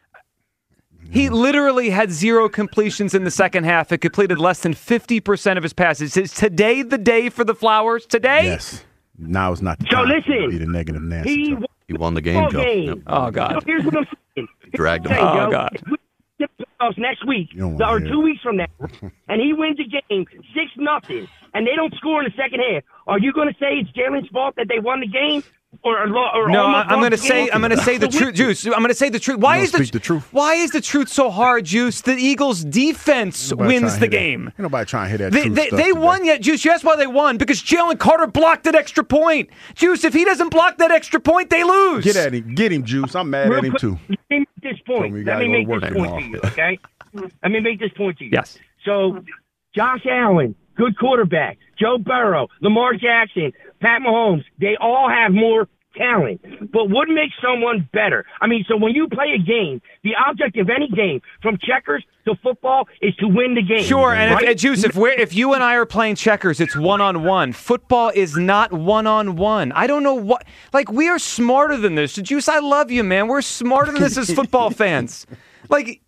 Speaker 4: He literally had zero completions in the second half. It completed less than fifty percent of his passes. Is today the day for the flowers? Today?
Speaker 5: Yes. Now is not the
Speaker 8: so
Speaker 5: time
Speaker 8: listen,
Speaker 5: to be the negative Nancy.
Speaker 8: He,
Speaker 5: Joe.
Speaker 7: He won the game, Joe.
Speaker 8: Game.
Speaker 7: Yep.
Speaker 4: Oh, God.
Speaker 8: So here's what I'm saying.
Speaker 7: Dragged him.
Speaker 8: Saying,
Speaker 4: Oh,
Speaker 8: Joe,
Speaker 4: God.
Speaker 8: If we get the playoffs next week,
Speaker 5: You
Speaker 8: or
Speaker 5: hear
Speaker 8: two
Speaker 5: it.
Speaker 8: weeks from now, and he wins a game six nothing, and they don't score in the second half, are you going to say it's Jalen's fault that they won the game? Or, or, or
Speaker 4: No,
Speaker 8: almost
Speaker 4: I'm
Speaker 8: won
Speaker 4: going to
Speaker 8: the
Speaker 4: say
Speaker 8: game?
Speaker 4: I'm going to say the truth, Juice. I'm going to say the truth. Why
Speaker 5: You
Speaker 4: is
Speaker 5: gonna
Speaker 4: the,
Speaker 5: speak the truth?
Speaker 4: Why is the truth so hard, Juice? The Eagles' defense
Speaker 5: Nobody trying
Speaker 4: wins
Speaker 5: to
Speaker 4: the
Speaker 5: hit that-
Speaker 4: game.
Speaker 5: Ain't nobody trying to hit that
Speaker 4: They,
Speaker 5: truth
Speaker 4: they,
Speaker 5: stuff
Speaker 4: they
Speaker 5: today.
Speaker 4: won yet, Juice. Yes, why they won? Because Jalen Carter blocked that extra point. Juice, if he doesn't block that extra point, they lose.
Speaker 5: Get at him. Get him, Juice. I'm mad
Speaker 8: Real
Speaker 5: at him,
Speaker 8: quick,
Speaker 5: too.
Speaker 8: Let me make this
Speaker 5: Told
Speaker 8: point.
Speaker 5: me you
Speaker 8: Let
Speaker 5: gotta
Speaker 8: me
Speaker 5: go
Speaker 8: make
Speaker 5: to work
Speaker 8: this point
Speaker 5: tomorrow.
Speaker 8: to you, okay? Let me make this point to you.
Speaker 4: Yes.
Speaker 8: So, Josh Allen, good quarterback. Joe Burrow, Lamar Jackson, Pat Mahomes, they all have more talent. But what makes someone better? I mean, so when you play a game, the object of any game, from checkers to football, is to win the game.
Speaker 4: Sure, and
Speaker 8: right?
Speaker 4: if, uh, Juice, if we're if you and I are playing checkers, it's one on one. Football is not one on one. I don't know what. Like, we are smarter than this. Juice, I love you, man. We're smarter than this as football fans. Like,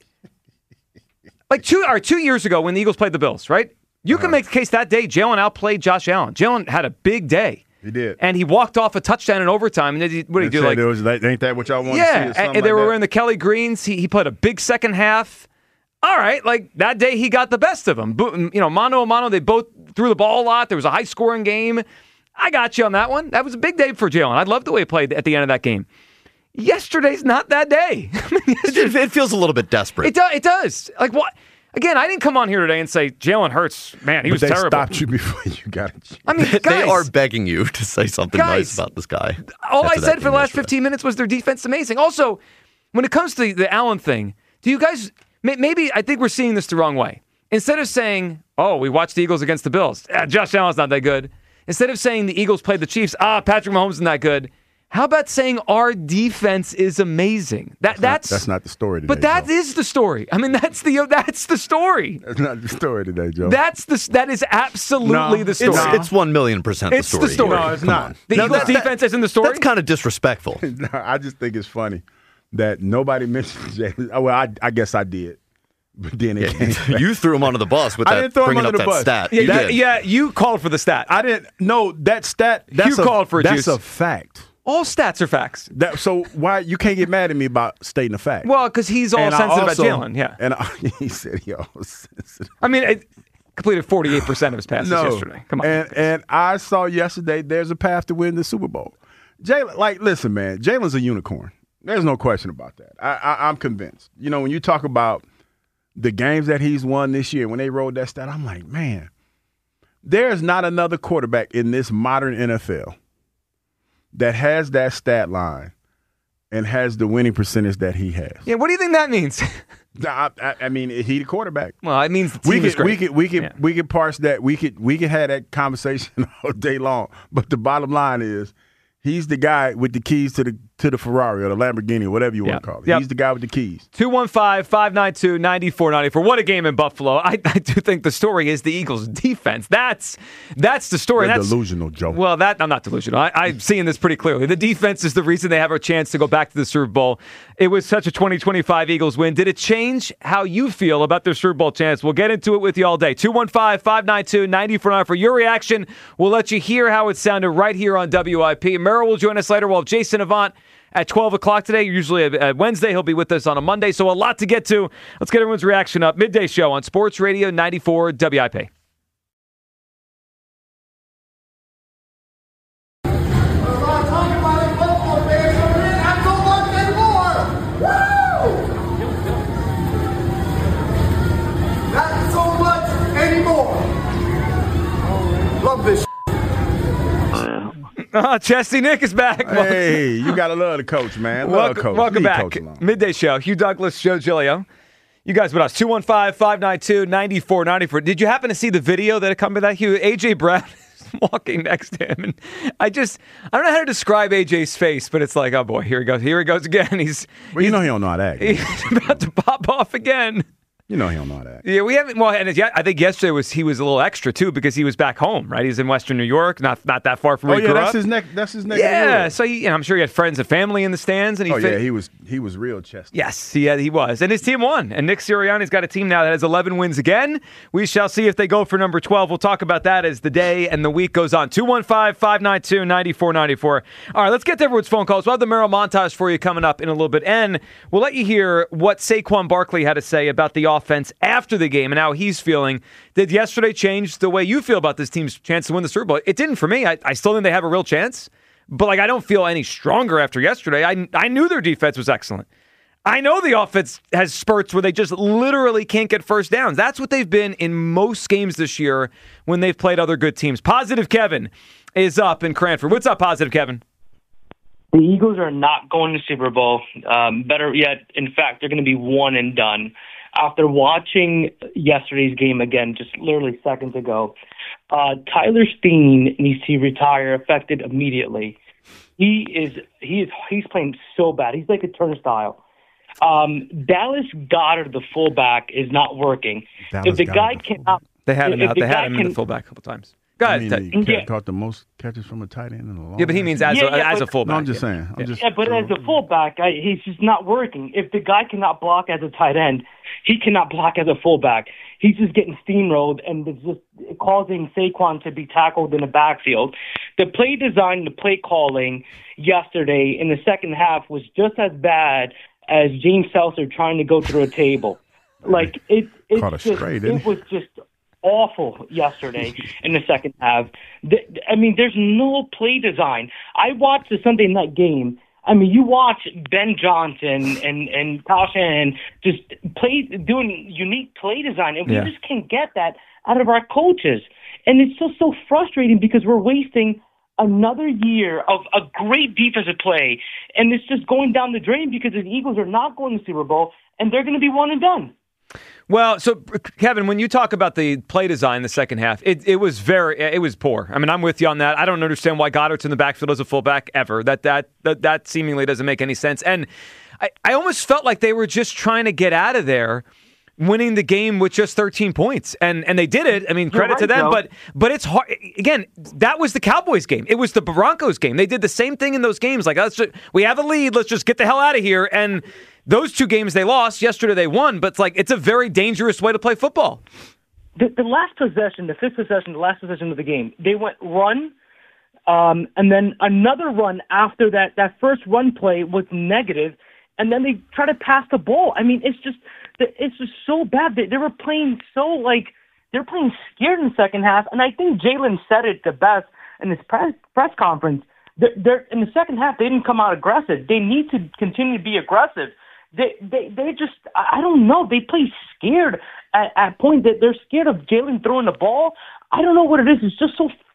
Speaker 4: like two or two years ago when the Eagles played the Bills, right? You
Speaker 5: Uh-huh.
Speaker 4: can make the case that day Jalen outplayed Josh Allen. Jalen had a big day.
Speaker 5: He did.
Speaker 4: And he walked off a touchdown in overtime. And then he, what did he
Speaker 5: They
Speaker 4: do?
Speaker 5: said
Speaker 4: Like,
Speaker 5: there was, like, ain't that what y'all want
Speaker 4: yeah,
Speaker 5: to see? or
Speaker 4: and,
Speaker 5: something
Speaker 4: and they
Speaker 5: like
Speaker 4: were
Speaker 5: that?
Speaker 4: wearing the Kelly Greens. He he played a big second half. All right, like that day he got the best of them. Bo- You know, mano a mano, they both threw the ball a lot. There was a high scoring game. I got you on that one. That was a big day for Jalen. I loved the way he played at the end of that game. Yesterday's not that day.
Speaker 7: It, it feels a little bit desperate.
Speaker 4: It does. It does. Like what? Again, I didn't come on here today and say Jalen Hurts. Man, he
Speaker 5: But
Speaker 4: was
Speaker 5: they
Speaker 4: terrible.
Speaker 5: stopped you before you got it.
Speaker 4: I mean, guys,
Speaker 7: they are begging you to say something
Speaker 4: Guys,
Speaker 7: nice about this guy.
Speaker 4: all I
Speaker 7: after that
Speaker 4: said for
Speaker 7: game
Speaker 4: the last
Speaker 7: yesterday.
Speaker 4: fifteen minutes was their defense amazing. Also, when it comes to the, the Allen thing, do you guys may- maybe I think we're seeing this the wrong way. Instead of saying, "Oh, we watched the Eagles against the Bills. Ah, Josh Allen's not that good." Instead of saying the Eagles played the Chiefs, "Ah, Patrick Mahomes isn't that good." How about saying our defense is amazing? That
Speaker 5: That's
Speaker 4: that's
Speaker 5: not, that's not the story today.
Speaker 4: But that
Speaker 5: Joe.
Speaker 4: is the story. I mean, that's the that's the story.
Speaker 5: That's not the story today, Joe.
Speaker 4: That's the that is absolutely
Speaker 5: No,
Speaker 4: the
Speaker 5: it's-
Speaker 4: story.
Speaker 7: It's, it's one million percent the
Speaker 4: It's the
Speaker 7: story.
Speaker 4: story.
Speaker 5: No, it's
Speaker 7: Come
Speaker 5: not.
Speaker 7: on.
Speaker 4: the
Speaker 7: No,
Speaker 4: Eagles
Speaker 7: that- that-
Speaker 4: defense isn't the story.
Speaker 7: That's kind of disrespectful.
Speaker 5: No, I just think it's funny that nobody mentioned Jalen. Well, I, I guess I did, but then it came back.
Speaker 7: You threw him under the bus with
Speaker 5: I
Speaker 7: that
Speaker 5: didn't throw him
Speaker 7: bringing
Speaker 5: under
Speaker 7: up
Speaker 5: the
Speaker 7: that
Speaker 5: bus.
Speaker 7: stat.
Speaker 4: yeah,
Speaker 7: you
Speaker 4: that-
Speaker 7: did.
Speaker 4: yeah, you called for the stat.
Speaker 5: I didn't. No, that stat. That's
Speaker 4: You
Speaker 5: a,
Speaker 4: called for it,
Speaker 5: That's
Speaker 4: Juice.
Speaker 5: a fact.
Speaker 4: All stats are facts.
Speaker 5: That so why you can't get mad at me about stating a fact?
Speaker 4: Well, because he's all
Speaker 5: And I
Speaker 4: sensitive
Speaker 5: also-
Speaker 4: about Jalen. Yeah,
Speaker 5: and I, he said he all sensitive.
Speaker 4: I mean, it completed forty-eight percent of his passes
Speaker 5: No,
Speaker 4: yesterday. Come on,
Speaker 5: and and I saw yesterday there's a path to win the Super Bowl. Jalen, like, listen, man, Jalen's a unicorn. There's no question about that. I, I I'm convinced. You know, when you talk about the games that he's won this year, when they rolled that stat, I'm like, man, there's not another quarterback in this modern N F L that has that stat line and has the winning percentage that he has.
Speaker 4: Yeah, what do you think that means?
Speaker 5: I, I, I mean, he the quarterback.
Speaker 4: Well, it means the team
Speaker 5: we could,
Speaker 4: is great.
Speaker 5: We could, we could,
Speaker 4: yeah.
Speaker 5: we could parse that. We could, we could have that conversation all day long. But the bottom line is, he's the guy with the keys to the to the Ferrari or the Lamborghini, or whatever you
Speaker 4: yep.
Speaker 5: want to call it.
Speaker 4: Yep.
Speaker 5: He's the guy with the keys.
Speaker 4: two one five, five nine two, nine four nine four. What a game in Buffalo. I, I do think the story is the Eagles' defense. That's that's the story.
Speaker 5: They're
Speaker 4: that's
Speaker 5: delusional, Joe.
Speaker 4: Well, that I'm not delusional. I, I'm seeing this pretty clearly. The defense is the reason they have a chance to go back to the Super Bowl. It was such a twenty twenty-five Eagles win. Did it change how you feel about their Super Bowl chance? We'll get into it with you all day. two one five, five nine two, nine four nine four. Your reaction. We'll let you hear how it sounded right here on W I P. Merrill will join us later. We'll have Jason Avant at twelve o'clock today. Usually at Wednesday. He'll be with us on a Monday. So a lot to get to. Let's get everyone's reaction up. Midday show on Sports Radio ninety-four W I P.
Speaker 12: Not so much anymore. Love this.
Speaker 4: Uh, Chesty Nick is back.
Speaker 5: Hey, you got to love the coach, man. Love
Speaker 4: welcome
Speaker 5: coach.
Speaker 4: welcome
Speaker 5: Leave
Speaker 4: back.
Speaker 5: Coach alone.
Speaker 4: Midday show. Hugh Douglas, Joe Giglio. You guys with us. two one five, five nine two, nine four nine four. Did you happen to see the video that accompanied that, Hugh? A J Brown is walking next to him. And I just, I don't know how to describe A J's face, but it's like, oh boy, here he goes. Here he goes again. He's,
Speaker 5: well, you know he don't know how to act.
Speaker 4: He's about to pop off again.
Speaker 5: You know he don't know how to act.
Speaker 4: Yeah, we haven't. Well, and yeah, I think yesterday was he was a little extra too because he was back home, right? He's in Western New York, not not that far from where
Speaker 5: oh
Speaker 4: he
Speaker 5: yeah,
Speaker 4: grew
Speaker 5: that's
Speaker 4: up.
Speaker 5: his neck. That's his neck.
Speaker 4: Yeah, so he, you know, I'm sure he had friends and family in the stands, and he.
Speaker 5: Oh
Speaker 4: fit,
Speaker 5: yeah, he was he was real chesty.
Speaker 4: Yes, he had, he was, and his team won. And Nick Sirianni's got a team now that has eleven wins again. We shall see if they go for number twelve. We'll talk about that as the day and the week goes on. two one five, five nine two, nine four nine four. All right, let's get to everyone's phone calls. We'll have the Merrill montage for you coming up in a little bit, and we'll let you hear what Saquon Barkley had to say about the offense after the game and how he's feeling. Did yesterday change the way you feel about this team's chance to win the Super Bowl? It didn't for me. I, I still think they have a real chance, but like I don't feel any stronger after yesterday. I I knew their defense was excellent. I know the offense has spurts where they just literally can't get first downs. That's what they've been in most games this year when they've played other good teams. Positive Kevin is up in Cranford. What's up, Positive Kevin?
Speaker 13: The Eagles are not going to Super Bowl. Um, better yet, in fact, they're going to be one and done. After watching yesterday's game again, just literally seconds ago, uh, Tyler Steen needs to retire effective immediately. He is he is he's playing so bad. He's like a turnstile. Um, Dallas Goedert, the fullback, is not working.
Speaker 5: Dallas
Speaker 13: if the
Speaker 5: Goedert,
Speaker 13: guy
Speaker 5: the
Speaker 13: cannot,
Speaker 4: They had him
Speaker 13: if
Speaker 4: out.
Speaker 13: the
Speaker 4: They had
Speaker 13: guy
Speaker 4: him
Speaker 13: can,
Speaker 4: in the fullback a couple times. Go
Speaker 5: I
Speaker 4: ahead.
Speaker 5: mean,
Speaker 4: Ted.
Speaker 5: he ca-
Speaker 13: Yeah.
Speaker 5: caught the most catches from a tight end in a long.
Speaker 4: Yeah, but he means as
Speaker 13: Yeah,
Speaker 4: a,
Speaker 13: yeah,
Speaker 4: as a
Speaker 13: but-
Speaker 4: fullback.
Speaker 5: No, I'm just
Speaker 4: yeah.
Speaker 5: saying. I'm
Speaker 4: Yeah.
Speaker 5: just.
Speaker 13: Yeah, but as a fullback, I, he's just not working. If the guy cannot block as a tight end, he cannot block as a fullback. He's just getting steamrolled, and it's just causing Saquon to be tackled in the backfield. The play design, the play calling yesterday in the second half was just as bad as James Seltzer trying to go through a table. Like it, it,
Speaker 5: Caught a
Speaker 13: just,
Speaker 5: stray, didn't
Speaker 13: it
Speaker 5: he?
Speaker 13: was just awful yesterday in the second half. The, I mean, there's no play design. I watched the Sunday night game. I mean, you watch Ben Johnson and and Kyle Shanahan just play doing unique play design, and we
Speaker 4: Yeah.
Speaker 13: just can't get that out of our coaches. And it's just so frustrating because we're wasting another year of a great defensive play, and it's just going down the drain because the Eagles are not going to the Super Bowl, and they're going to be one and done.
Speaker 4: Well, so Kevin, when you talk about the play design the second half, it, it was very it was poor. I mean, I'm with you on that. I don't understand why Goddard's in the backfield as a fullback ever. That that that, that seemingly doesn't make any sense. And I, I almost felt like they were just trying to get out of there, winning the game with just thirteen points, and and they did it. I mean, credit
Speaker 13: right,
Speaker 4: to them.
Speaker 13: Joe.
Speaker 4: But but it's hard. Again, that was the Cowboys game. It was the Broncos game. They did the same thing in those games. Like, let's just, we have a lead. Let's just get the hell out of here. And those two games they lost. Yesterday they won. But it's like it's a very dangerous way to play football.
Speaker 13: The, the last possession, the fifth possession, the last possession of the game, they went run, um, and then another run after that. That first run play was negative, and then they try to pass the ball. I mean, it's just it's just so bad. They, they were playing so like they're playing scared in the second half, and I think Jalen said it the best in his press press conference. They're, they're in the second half. They didn't come out aggressive. They need to continue to be aggressive. They they they just I don't know. They play scared at, at points that they're scared of Jalen throwing the ball. I don't know what it is. It's just so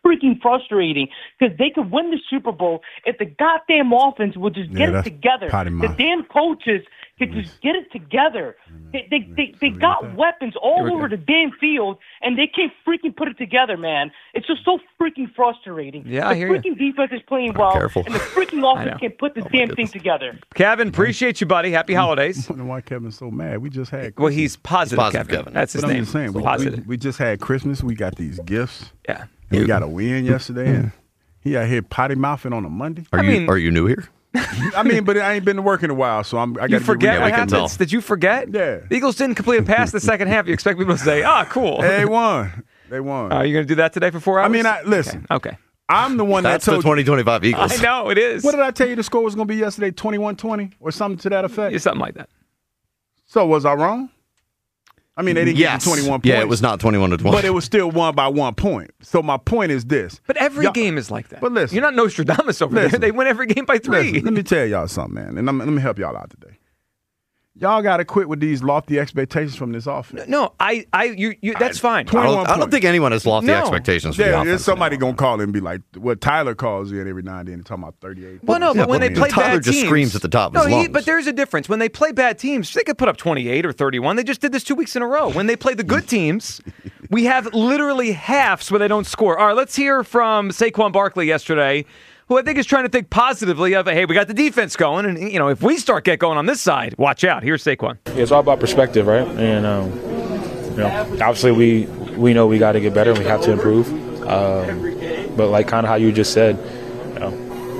Speaker 13: freaking frustrating because they could win the Super Bowl if the goddamn offense would just get
Speaker 5: Yeah,
Speaker 13: it
Speaker 5: that's
Speaker 13: together.
Speaker 5: potty
Speaker 13: The
Speaker 5: mouth.
Speaker 13: damn coaches could just get it together. They they they, they got weapons all over the damn field, and they can't freaking put it together, man. It's just so freaking frustrating.
Speaker 4: Yeah,
Speaker 13: the
Speaker 4: I hear you.
Speaker 13: freaking defense is playing well,
Speaker 7: careful.
Speaker 13: and the freaking
Speaker 4: I know.
Speaker 13: offense can't put this damn thing together.
Speaker 4: Kevin, appreciate you, buddy. Happy holidays.
Speaker 5: I wonder why Kevin's so mad. We just had.
Speaker 4: Well, he's positive,
Speaker 7: He's positive,
Speaker 4: Kevin.
Speaker 7: Kevin.
Speaker 4: That's his
Speaker 5: But I'm
Speaker 4: name.
Speaker 5: just saying, we,
Speaker 4: positive.
Speaker 5: we, we just had Christmas. We got these gifts.
Speaker 4: yeah.
Speaker 5: And we got a win yesterday. And he out here potty mouthing on a Monday.
Speaker 7: Are
Speaker 4: I
Speaker 7: you
Speaker 4: mean-
Speaker 7: are you new here?
Speaker 5: I mean, but I ain't been to work in a while, so I'm. I got
Speaker 4: You
Speaker 5: to
Speaker 4: forget
Speaker 7: we
Speaker 4: what
Speaker 7: can
Speaker 4: happens?
Speaker 7: tell.
Speaker 4: Did you forget?
Speaker 5: Yeah.
Speaker 4: The Eagles didn't complete a pass the second half. You expect people to say, ah, cool.
Speaker 5: Hey, they won. They won.
Speaker 4: Are you going to do that today for four hours?
Speaker 5: I mean, I, listen.
Speaker 4: Okay. okay.
Speaker 5: I'm the one
Speaker 7: That's
Speaker 5: that
Speaker 7: the
Speaker 5: told
Speaker 7: twenty twenty-five
Speaker 4: I
Speaker 7: Eagles.
Speaker 4: know, it is.
Speaker 5: What did I tell you the score was going to be yesterday? twenty-one twenty or something to that effect?
Speaker 4: Yeah, something like that.
Speaker 5: So was I wrong? I mean, they didn't
Speaker 7: Yes.
Speaker 5: get to twenty-one points.
Speaker 7: Yeah, it was not twenty-one to twenty.
Speaker 5: But it was still won by one point. So my point is this.
Speaker 4: But every
Speaker 5: Y'all-
Speaker 4: game is like that.
Speaker 5: But listen.
Speaker 4: You're not Nostradamus over
Speaker 5: Listen.
Speaker 4: there. They win every game by three.
Speaker 5: Listen, let me tell y'all something, man. And I'm, let me help y'all out today. Y'all got to quit with these lofty expectations from this offense.
Speaker 4: No, I, I, you, you that's fine.
Speaker 7: I don't,
Speaker 5: twenty-one
Speaker 7: I don't
Speaker 5: points.
Speaker 7: think anyone has lofty
Speaker 4: No.
Speaker 7: expectations for the
Speaker 5: Yeah,
Speaker 7: offense.
Speaker 5: there's somebody going to call in and be like, what Tyler calls in every now and then and talking about thirty-eight.
Speaker 4: Well, no,
Speaker 5: points.
Speaker 4: but when
Speaker 7: but
Speaker 4: they play
Speaker 7: Tyler
Speaker 4: bad
Speaker 7: just
Speaker 4: teams,
Speaker 7: screams at the top of
Speaker 4: no,
Speaker 7: his
Speaker 4: he-
Speaker 7: lungs.
Speaker 4: but there's a difference. When they play bad teams, they could put up twenty-eight or thirty-one. They just did this two weeks in a row. When they play the good teams, we have literally halves where they don't score. All right, let's hear from Saquon Barkley yesterday, who I think is trying to think positively of, hey, we got the defense going, and you know, if we start get going on this side, watch out. Here's Saquon.
Speaker 14: Yeah, it's all about perspective, right? And um, you know, obviously we we know we got to get better and we have to improve. Um, but like kind of how you just said, you know,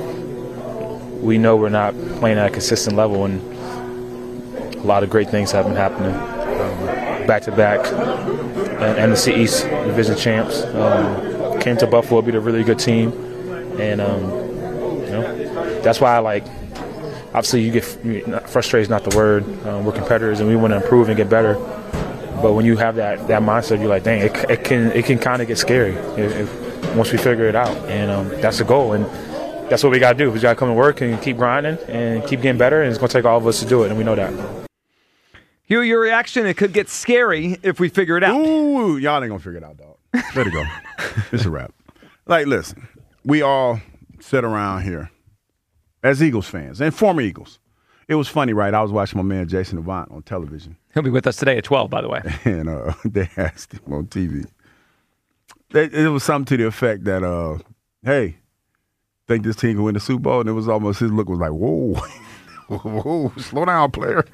Speaker 14: we know we're not playing at a consistent level, and a lot of great things have been happening um, back to back. And N F C East Division champs um, came to Buffalo, beat a really good team, and um, you know that's why I like. Obviously, you get frustrated is not the word. Um, we're competitors, and we want to improve and get better. But when you have that, that mindset, you're like, dang, it, it can it can kind of get scary if, if, once we figure it out. And um, that's the goal, and that's what we got to do. We got to come to work and keep grinding and keep getting better. And it's going to take all of us to do it, and we know that.
Speaker 4: Hear your reaction. It could get scary if we figure it out.
Speaker 5: Ooh, y'all ain't going to figure it out, dog. Let it go. It's a wrap. Like, listen, we all sit around here as Eagles fans and former Eagles. It was funny, right? I was watching my man Jason Avant on television.
Speaker 4: He'll be with us today at twelve, by the way.
Speaker 5: And uh, they asked him on T V. They, it was something to the effect that, uh, hey, think this team can win the Super Bowl? And it was almost, his look was like, whoa, whoa, slow down, player.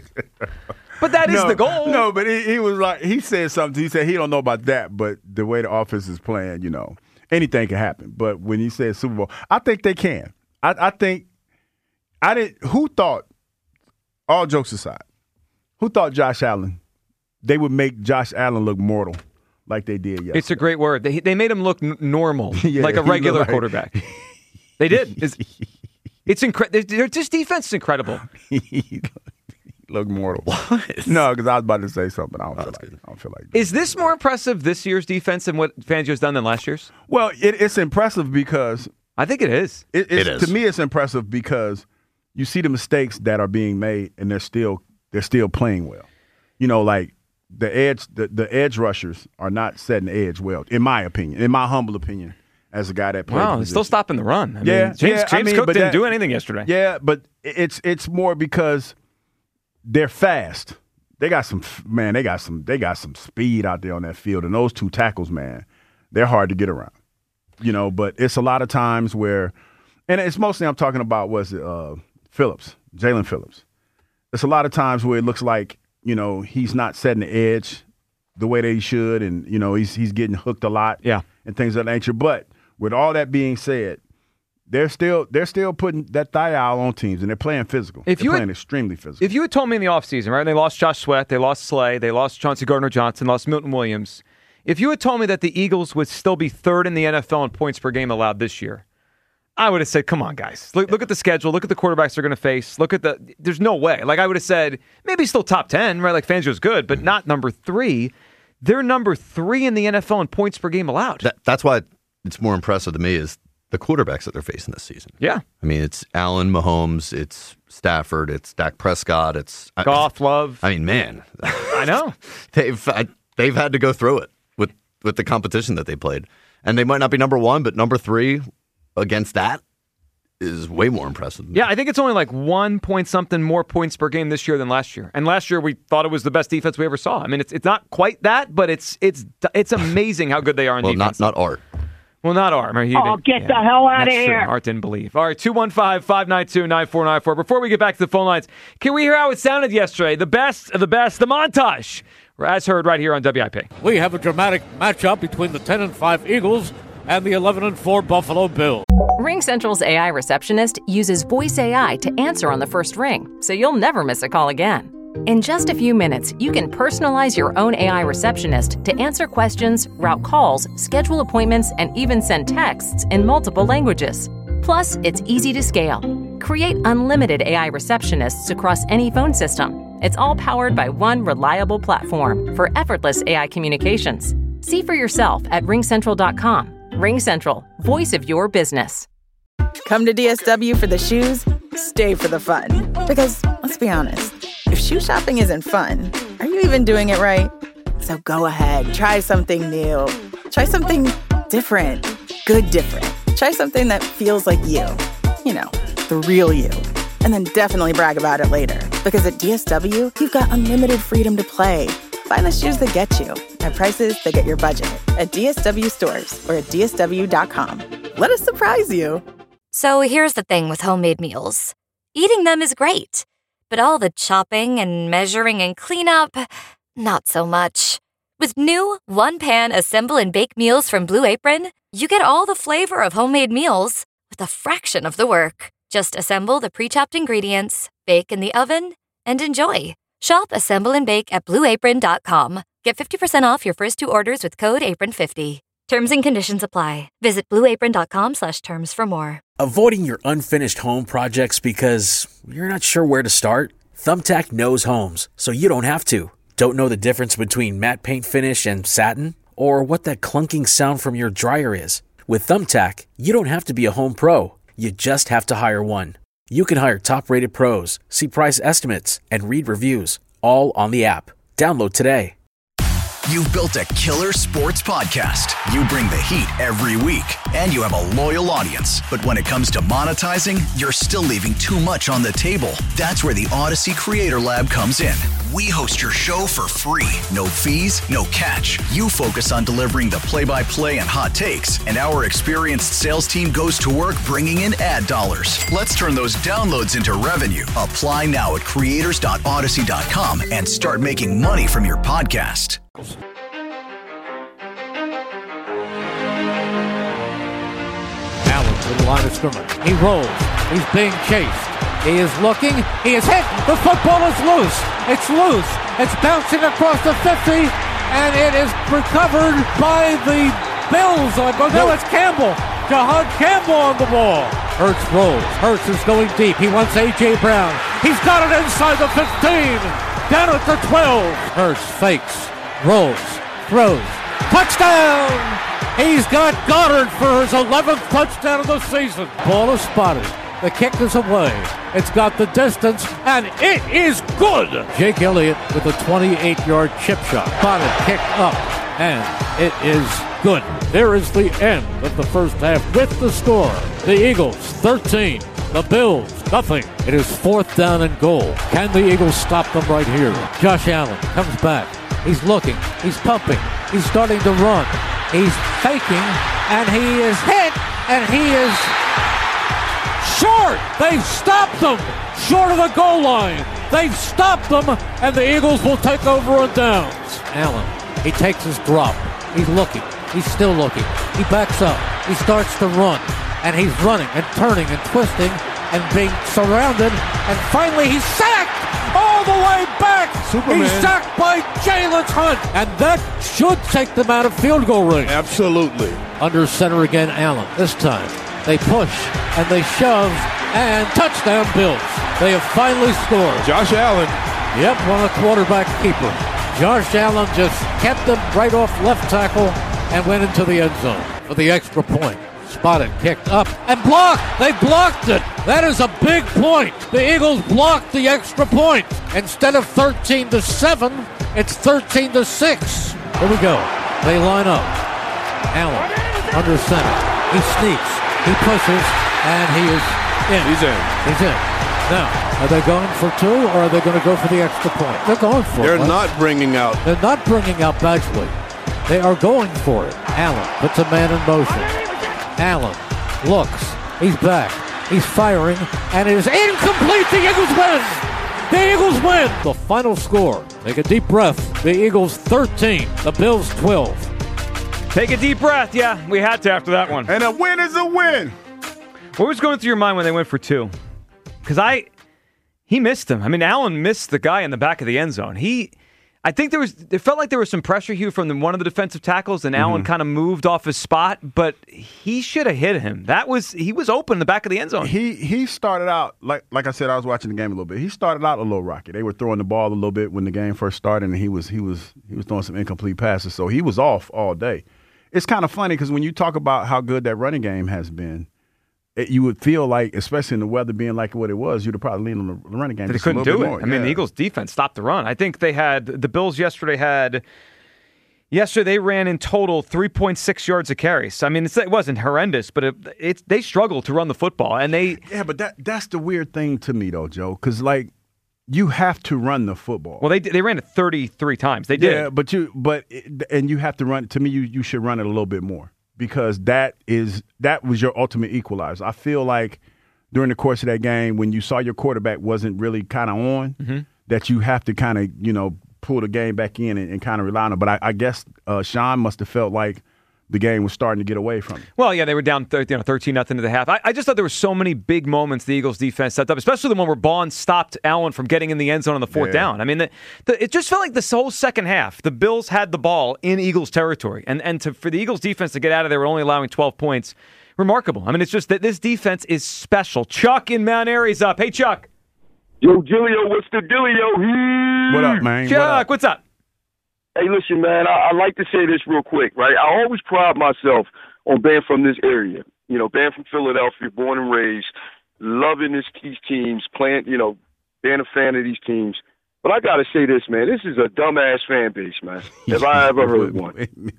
Speaker 4: But that is
Speaker 5: no,
Speaker 4: the goal.
Speaker 5: No, but he, he was like, he said something. He said he don't know about that, but the way the offense is playing, you know, anything can happen. But when he said Super Bowl, I think they can. I, I think, I didn't, who thought, all jokes aside, who thought Josh Allen, they would make Josh Allen look mortal like they did yesterday?
Speaker 4: It's a great word. They, they made him look n- normal,
Speaker 5: Yeah,
Speaker 4: like a
Speaker 5: he
Speaker 4: regular
Speaker 5: looked like-
Speaker 4: quarterback. They did. It's, it's incredible. This defense is incredible.
Speaker 5: he looked mortal. What? No, because I was about to say something. I don't, feel, like, I don't feel like that.
Speaker 4: Is this more impressive this year's defense than what Fangio's done than last year's?
Speaker 5: Well, it, it's impressive because
Speaker 4: I think it is.
Speaker 5: It, it's,
Speaker 7: It is.
Speaker 5: To me, it's impressive because you see the mistakes that are being made, and they're still they're still playing well. You know, like the edge the, the edge rushers are not setting the edge well, in my opinion, in my humble opinion, as a guy that played.
Speaker 4: Wow,
Speaker 5: the
Speaker 4: they're still
Speaker 5: position.
Speaker 4: stopping the run. I
Speaker 5: yeah,
Speaker 4: mean, James,
Speaker 5: yeah,
Speaker 4: James
Speaker 5: I mean,
Speaker 4: Cook
Speaker 5: but
Speaker 4: didn't
Speaker 5: that-
Speaker 4: do anything yesterday.
Speaker 5: Yeah, but it's it's more because they're fast. They got some man. They got some. They got some speed out there on that field, and those two tackles, man, they're hard to get around. You know, but it's a lot of times where, and it's mostly I'm talking about was it uh, Phillips, Jalen Phillips. It's a lot of times where it looks like, you know, he's not setting the edge the way that he should, and you know he's he's getting hooked a lot,
Speaker 4: yeah,
Speaker 5: and things of that nature. But with all that being said, they're still they're still putting that thigh out on teams, and they're playing physical.
Speaker 4: If
Speaker 5: they're
Speaker 4: you had-
Speaker 5: playing extremely physical.
Speaker 4: If you had told me in the offseason, right, they lost Josh Sweat, they lost Slay, they lost Chauncey Gardner-Johnson, lost Milton Williams. If you had told me that the Eagles would still be third in the N F L in points per game allowed this year, I would have said, come on, guys. Look, look at the schedule. Look at the quarterbacks they're going to face. Look at the – there's no way. Like, I would have said maybe still top ten, right? Like, Fangio's good, but not number three. They're number three in the N F L in points per game allowed.
Speaker 7: That, that's why it's more impressive to me is the quarterbacks that they're facing this season.
Speaker 4: Yeah.
Speaker 7: I mean, it's Allen, Mahomes, it's Stafford, it's Dak Prescott, it's
Speaker 4: Goff, Love.
Speaker 7: I mean, man,
Speaker 4: I know
Speaker 7: they've I, they've had to go through it with with the competition that they played, And they might not be number one, but number three against that is way more impressive.
Speaker 4: Yeah, I think it's only like one point something more points per game this year than last year. And last year we thought it was the best defense we ever saw. I mean, it's it's not quite that, but it's it's it's amazing how good they are in
Speaker 7: well,
Speaker 4: defense.
Speaker 7: Not not Art.
Speaker 4: Well, not Art. He
Speaker 8: oh,
Speaker 4: didn't,
Speaker 8: get
Speaker 4: yeah,
Speaker 8: the hell out of
Speaker 4: that's
Speaker 8: here.
Speaker 4: True. Art didn't believe. All right, two one five, five nine two, nine four nine four. Before we get back to the phone lines, can we hear how it sounded yesterday? The best of the best, the montage, as heard right here on W I P.
Speaker 15: We have a dramatic matchup between the ten and five Eagles and the eleven and four Buffalo Bills.
Speaker 1: RingCentral's A I receptionist uses voice A I to answer on the first ring, so you'll never miss a call again. In just a few minutes, you can personalize your own A I receptionist to answer questions, route calls, schedule appointments, and even send texts in multiple languages. Plus, it's easy to scale. Create unlimited A I receptionists across any phone system. It's all powered by one reliable platform for effortless A I communications. See for yourself at ring central dot com. RingCentral, voice of your business.
Speaker 9: Come to D S W for the shoes, stay for the fun. Because, let's be honest, if shoe shopping isn't fun, are you even doing it right? So go ahead, try something new. Try something different. Good different. Try something that feels like you. You know, the real you. And then definitely brag about it later. Because at D S W, you've got unlimited freedom to play. Find the shoes that get you at prices that get your budget at D S W stores or at D S W dot com. Let us surprise you.
Speaker 10: So here's the thing with homemade meals. Eating them is great, but all the chopping and measuring and cleanup, not so much. With new one-pan assemble and bake meals from Blue Apron, you get all the flavor of homemade meals with a fraction of the work. Just assemble the pre-chopped ingredients, bake in the oven, and enjoy. Shop Assemble and Bake at blue apron dot com. Get fifty percent off your first two orders with code apron fifty. Terms and conditions apply. Visit blue apron dot com slash terms for more.
Speaker 11: Avoiding your unfinished home projects because you're not sure where to start? Thumbtack knows homes, so you don't have to. Don't know the difference between matte paint finish and satin? Or what that clunking sound from your dryer is? With Thumbtack, you don't have to be a home pro. You just have to hire one. You can hire top-rated pros, see price estimates, and read reviews, all on the app. Download today.
Speaker 2: You've built a killer sports podcast. You bring the heat every week, and you have a loyal audience. But when it comes to monetizing, you're still leaving too much on the table. That's where the Odyssey Creator Lab comes in. We host your show for free. No fees, no catch. You focus on delivering the play-by-play and hot takes, and our experienced sales team goes to work bringing in ad dollars. Let's turn those downloads into revenue. Apply now at creators dot odyssey dot com and start making money from your podcast.
Speaker 15: Allen to the line of scrimmage. He rolls. He's being chased. He is looking. He is hit. The football is loose. It's loose. It's bouncing across the fifty, and it is recovered by the Bills. No, it's Campbell. Jahan Campbell on the ball. Hurts rolls. Hurts is going deep. He wants A J. Brown. He's got it inside the fifteen. Down at the twelve. Hurts fakes. Rolls. Throws. Touchdown! He's got Goddard for his eleventh touchdown of the season. Ball is spotted. The kick is away. It's got the distance, and it is good. Jake Elliott with a twenty-eight-yard chip shot. Spotted, kick up, and it is good. There is the end of the first half with the score. The Eagles, thirteen. The Bills, nothing. It is fourth down and goal. Can the Eagles stop them right here? Josh Allen comes back. He's looking. He's pumping. He's starting to run. He's faking, and he is hit, and he is short. They've stopped him short of the goal line. They've stopped them, and the Eagles will take over on downs. Allen, he takes his drop. He's looking. He's still looking. He backs up. He starts to run, and he's running and turning and twisting and being surrounded, and finally he's sacked all the way back. Superman. He's sacked by Jalen Hunt, and that should take them out of field goal range.
Speaker 16: Absolutely.
Speaker 15: Under center again, Allen. This time they push and they shove, and touchdown Bills. They have finally scored.
Speaker 16: Josh Allen.
Speaker 15: Yep, one of the quarterback keeper. Josh Allen just kept them right off left tackle and went into the end zone for the extra point. Spotted, kicked up, and blocked. They blocked it. That is a big point. The Eagles blocked the extra point. Instead of thirteen to seven, it's thirteen to six. Here we go. They line up. Allen under center. He sneaks. He pushes, and he is in.
Speaker 16: He's in.
Speaker 15: He's in. Now, are they going for two, or are they going to go for the extra point? They're going for
Speaker 16: They're
Speaker 15: it. They're
Speaker 16: not bringing out.
Speaker 15: They're not bringing out Badgley. They are going for it. Allen puts a man in motion. Allen looks. He's back. He's firing, and it is incomplete. The Eagles win. The Eagles win. The final score. Take a deep breath. The Eagles thirteen. The Bills twelve.
Speaker 4: Take a deep breath. Yeah, we had to after that one.
Speaker 5: And a win is a win.
Speaker 4: What was going through your mind when they went for two? Because I, he missed him. I mean, Allen missed the guy in the back of the end zone. He, I think there was, it felt like there was some pressure, Hugh, from the, one of the defensive tackles, and mm-hmm. Allen kind of moved off his spot, but he should have hit him. That was, he was open in the back of the end zone.
Speaker 5: He he started out, like like I said, I was watching the game a little bit. He started out a little rocky. They were throwing the ball a little bit when the game first started, and he was he was he was throwing some incomplete passes, so he was off all day. It's kind of funny because when you talk about how good that running game has been, it, you would feel like, especially in the weather being like what it was, you'd have probably leaned on the running game.
Speaker 4: They couldn't do it.
Speaker 5: More.
Speaker 4: I mean,
Speaker 5: yeah.
Speaker 4: the Eagles' defense stopped the run. I think they had the Bills yesterday had yesterday they ran in total three point six yards a carry. So I mean, it's, it wasn't horrendous, but it, it they struggled to run the football, and they
Speaker 5: yeah. But that that's the weird thing to me though, Joe, because like. You have to run the football.
Speaker 4: Well, they they ran it thirty-three times. They did.
Speaker 5: Yeah, but you but and you have to run. To me, you you should run it a little bit more because that is that was your ultimate equalizer. I feel like during the course of that game, when you saw your quarterback wasn't really kind of on, mm-hmm. that you have to kind of you know pull the game back in and, and kind of rely on it. But I, I guess uh, Sean must have felt like the game was starting to get away from him.
Speaker 4: Well, yeah, they were down th- you know, thirteen nothing to the half. I, I just thought there were so many big moments the Eagles defense set up, especially the one where Bond stopped Allen from getting in the end zone on the fourth yeah. down. I mean, the, the, it just felt like this whole second half, the Bills had the ball in Eagles territory. And and to, for the Eagles defense to get out of there, only allowing twelve points, remarkable. I mean, it's just that this defense is special. Chuck in Mount Airy's up. Hey, Chuck.
Speaker 17: Yo, Gilio, what's the dealio?
Speaker 5: What up, man?
Speaker 4: Chuck,
Speaker 5: what up?
Speaker 4: what's up?
Speaker 17: Hey, listen, man, I, I like to say this real quick, right? I always pride myself on being from this area. You know, being from Philadelphia, born and raised, loving this, these teams, playing, you know, being a fan of these teams. But I got to say this, man, this is a dumbass fan base, man, if I ever heard one.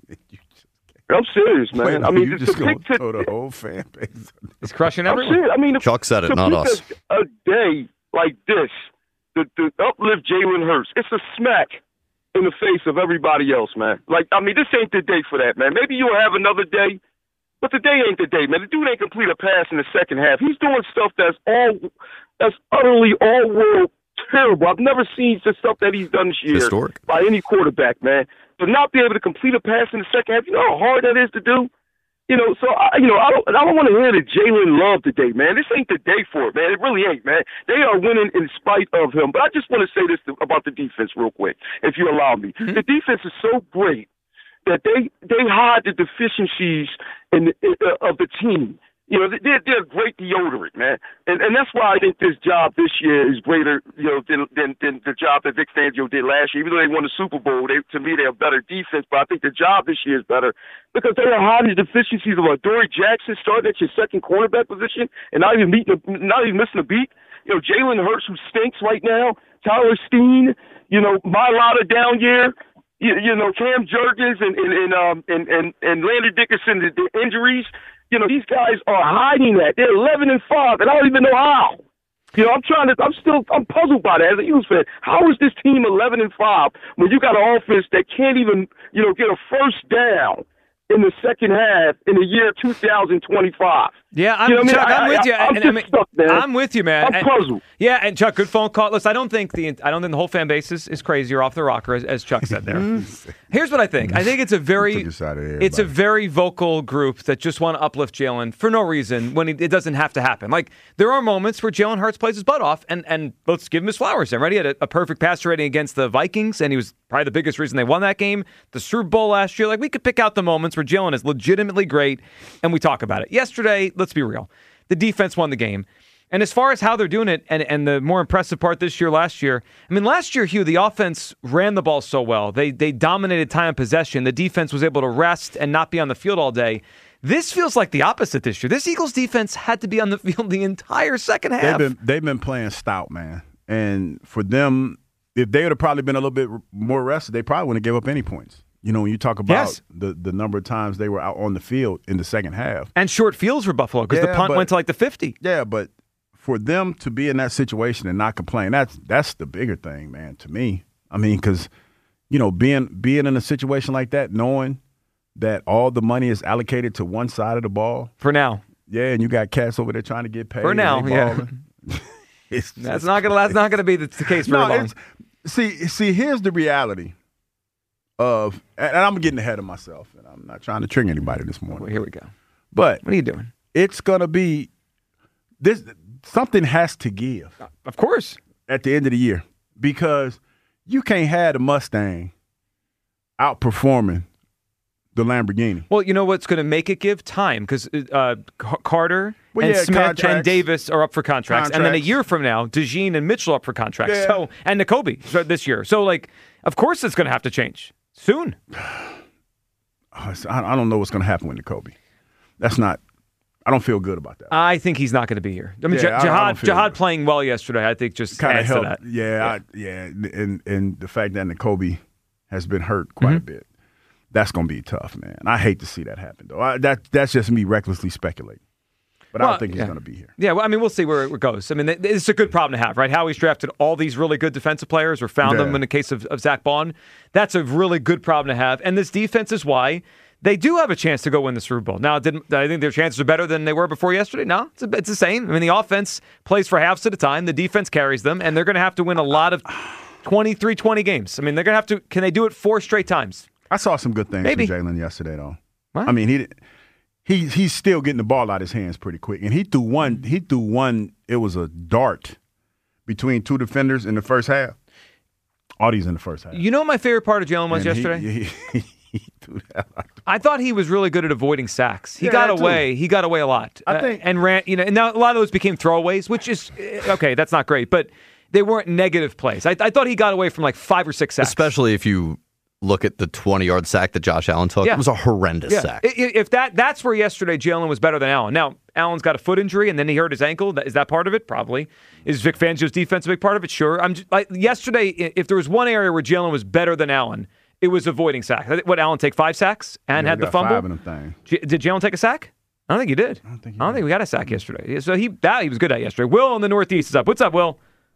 Speaker 17: I'm serious, man.
Speaker 5: Wait,
Speaker 17: I mean,
Speaker 5: you
Speaker 17: to,
Speaker 5: just
Speaker 17: to
Speaker 5: going
Speaker 17: pick
Speaker 5: to
Speaker 17: to,
Speaker 5: throw the whole fan base.
Speaker 4: It's crushing
Speaker 17: I'm
Speaker 4: everyone.
Speaker 17: serious. I mean,
Speaker 7: Chuck said it,
Speaker 17: to
Speaker 7: not
Speaker 17: pick
Speaker 7: us.
Speaker 17: A, a day like this, to, to uplift Jalen Hurts, it's a smack in the face of everybody else, man. Like, I mean, this ain't the day for that, man. Maybe you'll have another day, but the day ain't the day, man. The dude ain't complete a pass in the second half. He's doing stuff that's all, that's utterly all world terrible. I've never seen the stuff that he's done this year
Speaker 7: Historic.
Speaker 17: by any quarterback, man. To not be able to complete a pass in the second half, you know how hard that is to do? You know, so, I, you know, I don't, I don't want to hear the Jalen Love today, man. This ain't the day for it, man. It really ain't, man. They are winning in spite of him. But I just want to say this to, about the defense real quick, if you allow me. Mm-hmm. The defense is so great that they they hide the deficiencies in, in, uh, of the team. You know, they're, they're a great deodorant, man. And and that's why I think this job this year is greater, you know, than than, than the job that Vic Fangio did last year. Even though they won the Super Bowl, they, to me, they're a better defense. But I think the job this year is better because they are hiding the deficiencies of Adoree Jackson starting at your second cornerback position and not even meeting, a, not even missing a beat. You know, Jalen Hurts, who stinks right now, Tyler Steen, you know, Mailata down year. You, you know, Cam Jurgens and and and um and and, and Landry Dickerson, the, the injuries. You know, these guys are hiding that. They're eleven and five, and I don't even know how. You know, I'm trying to. I'm still. I'm puzzled by that as an Eagles fan. How is this team eleven and five when you got an offense that can't even, you know, get a first down in the second half in the year two thousand twenty-five?
Speaker 4: Yeah, I'm,
Speaker 17: you know what
Speaker 4: Chuck,
Speaker 17: I mean?
Speaker 4: I'm with you.
Speaker 17: I, I, I'm
Speaker 4: and,
Speaker 17: just
Speaker 4: I mean,
Speaker 17: stuck, man.
Speaker 4: I'm with you, man.
Speaker 17: I'm
Speaker 4: and,
Speaker 17: puzzled.
Speaker 4: Yeah, and Chuck, good phone call. Listen, I don't think the I don't think the whole fan base is, is crazy or off the rocker, as, as Chuck said there. Here's what I think. I think it's a very it's a very vocal group that just want to uplift Jalen for no reason when he, it doesn't have to happen. Like there are moments where Jalen Hurts plays his butt off, and and let's give him his flowers. And right, he had a, a perfect passer rating against the Vikings, and he was probably the biggest reason they won that game. The Super Bowl last year, like we could pick out the moments where Jalen is legitimately great, and we talk about it. Yesterday, let's be real. The defense won the game. And as far as how they're doing it, and, and the more impressive part this year, last year, I mean, last year, Hugh, the offense ran the ball so well. They they dominated time of possession. The defense was able to rest and not be on the field all day. This feels like the opposite this year. This Eagles defense had to be on the field the entire second half.
Speaker 5: They've been, they've been playing stout, man. And for them, if they would have probably been a little bit more rested, they probably wouldn't have gave up any points. You know, when you talk about
Speaker 4: Yes.
Speaker 5: the, the number of times they were out on the field in the second half.
Speaker 4: And short fields for Buffalo because the
Speaker 5: Yeah,
Speaker 4: punt
Speaker 5: but-
Speaker 4: went to like the fifty.
Speaker 5: Yeah, but for them to be in that situation and not complain, that's that's the bigger thing, man, to me. I mean, because, you know, being being in a situation like that, knowing that all the money is allocated to one side of the ball.
Speaker 4: For now.
Speaker 5: Yeah, and you got cats over there trying to get paid.
Speaker 4: For now,
Speaker 5: and they
Speaker 4: yeah.
Speaker 5: balling. It's
Speaker 4: That's
Speaker 5: just-
Speaker 4: not gonna that's not gonna be the, the case for
Speaker 5: No,
Speaker 4: long.
Speaker 5: it's- see, see, here's the reality of, and I'm getting ahead of myself, and I'm not trying to trigger anybody this morning.
Speaker 4: Well, here we go.
Speaker 5: But
Speaker 4: what are you doing?
Speaker 5: It's gonna be this. Something has to give,
Speaker 4: of course,
Speaker 5: at the end of the year, because you can't have the Mustang outperforming the Lamborghini.
Speaker 4: Well, you know what's going to make it give? Time, because uh, C- Carter
Speaker 5: Well,
Speaker 4: and
Speaker 5: yeah,
Speaker 4: Smith and
Speaker 5: contracts.
Speaker 4: Davis are up for contracts. And then a
Speaker 5: Contracts.
Speaker 4: year from now, DeJean and Mitchell are up for contracts.
Speaker 5: Yeah.
Speaker 4: So and N'Kobe so this year. So, like, of course it's going to have to change soon.
Speaker 5: I I don't know what's going to happen with N'Kobe. That's not. I don't feel good about that.
Speaker 4: I think he's not going to be here. I mean,
Speaker 5: Yeah, I- I
Speaker 4: J- Jihad,
Speaker 5: don't feel
Speaker 4: Jihad playing well yesterday, I think just
Speaker 5: Kind of
Speaker 4: adds to
Speaker 5: helped.
Speaker 4: that.
Speaker 5: Yeah, I, yeah, and and the fact that N'Kobe has been hurt quite
Speaker 4: Mm-hmm.
Speaker 5: a bit, that's going to be tough, man. I hate to see that happen, though. I, that that's just me recklessly speculating, but I
Speaker 4: Well,
Speaker 5: don't think he's
Speaker 4: yeah.
Speaker 5: going to be here.
Speaker 4: Yeah, well, I mean, we'll see where it goes. I mean, th- it's a good problem to have, right? Howie's drafted all these really good defensive players or found
Speaker 5: Yeah.
Speaker 4: them in the case of, of Zach Bond. That's a really good problem to have. And this defense is why they do have a chance to go win the Super Bowl. Now, didn't I think their chances are better than they were before yesterday? No, it's, it's the same. I mean, the offense plays for halves at a time. The defense carries them, and they're going to have to win a lot of twenty-three twenty games. I mean, they're going to have to – can they do it four straight times?
Speaker 5: I saw some good things
Speaker 4: Maybe.
Speaker 5: from Jalen yesterday, though.
Speaker 4: What?
Speaker 5: I mean, he did- he he's still getting the ball out of his hands pretty quick, and he threw one. He threw one. It was a dart between two defenders in the first half. All these in the first half.
Speaker 4: You know what my favorite part of Jalen was
Speaker 5: And he-
Speaker 4: yesterday?
Speaker 5: he- he threw that out.
Speaker 4: I thought he was really good at avoiding sacks. He
Speaker 5: Yeah,
Speaker 4: got
Speaker 5: that too.
Speaker 4: away. He got away a lot.
Speaker 5: I
Speaker 4: Uh,
Speaker 5: think-
Speaker 4: and ran. You know, and now a lot of those became throwaways, which is uh, okay. That's not great, but they weren't negative plays. I, I thought he got away from like five or six sacks.
Speaker 7: Especially if you look at the twenty-yard sack that Josh Allen took.
Speaker 4: Yeah.
Speaker 7: It was a horrendous
Speaker 4: Yeah.
Speaker 7: sack.
Speaker 4: I- i- If that that's where yesterday Jalen was better than Allen. Now Allen's got a foot injury and then he hurt his ankle. That- Is that part of it? Probably. Is Vic Fangio's defense a big part of it? Sure. I'm just, like, yesterday. i- If there was one area where Jalen was better than Allen, it was avoiding sacks. I think- What Allen take five sacks and
Speaker 5: Yeah,
Speaker 4: had
Speaker 5: he
Speaker 4: the
Speaker 5: got
Speaker 4: fumble.
Speaker 5: five of them things.
Speaker 4: J- Did Jalen take a sack? I don't think he did. I don't think, we got a sack yesterday. So he that he was good at yesterday. Will in the Northeast is up. What's up, Will?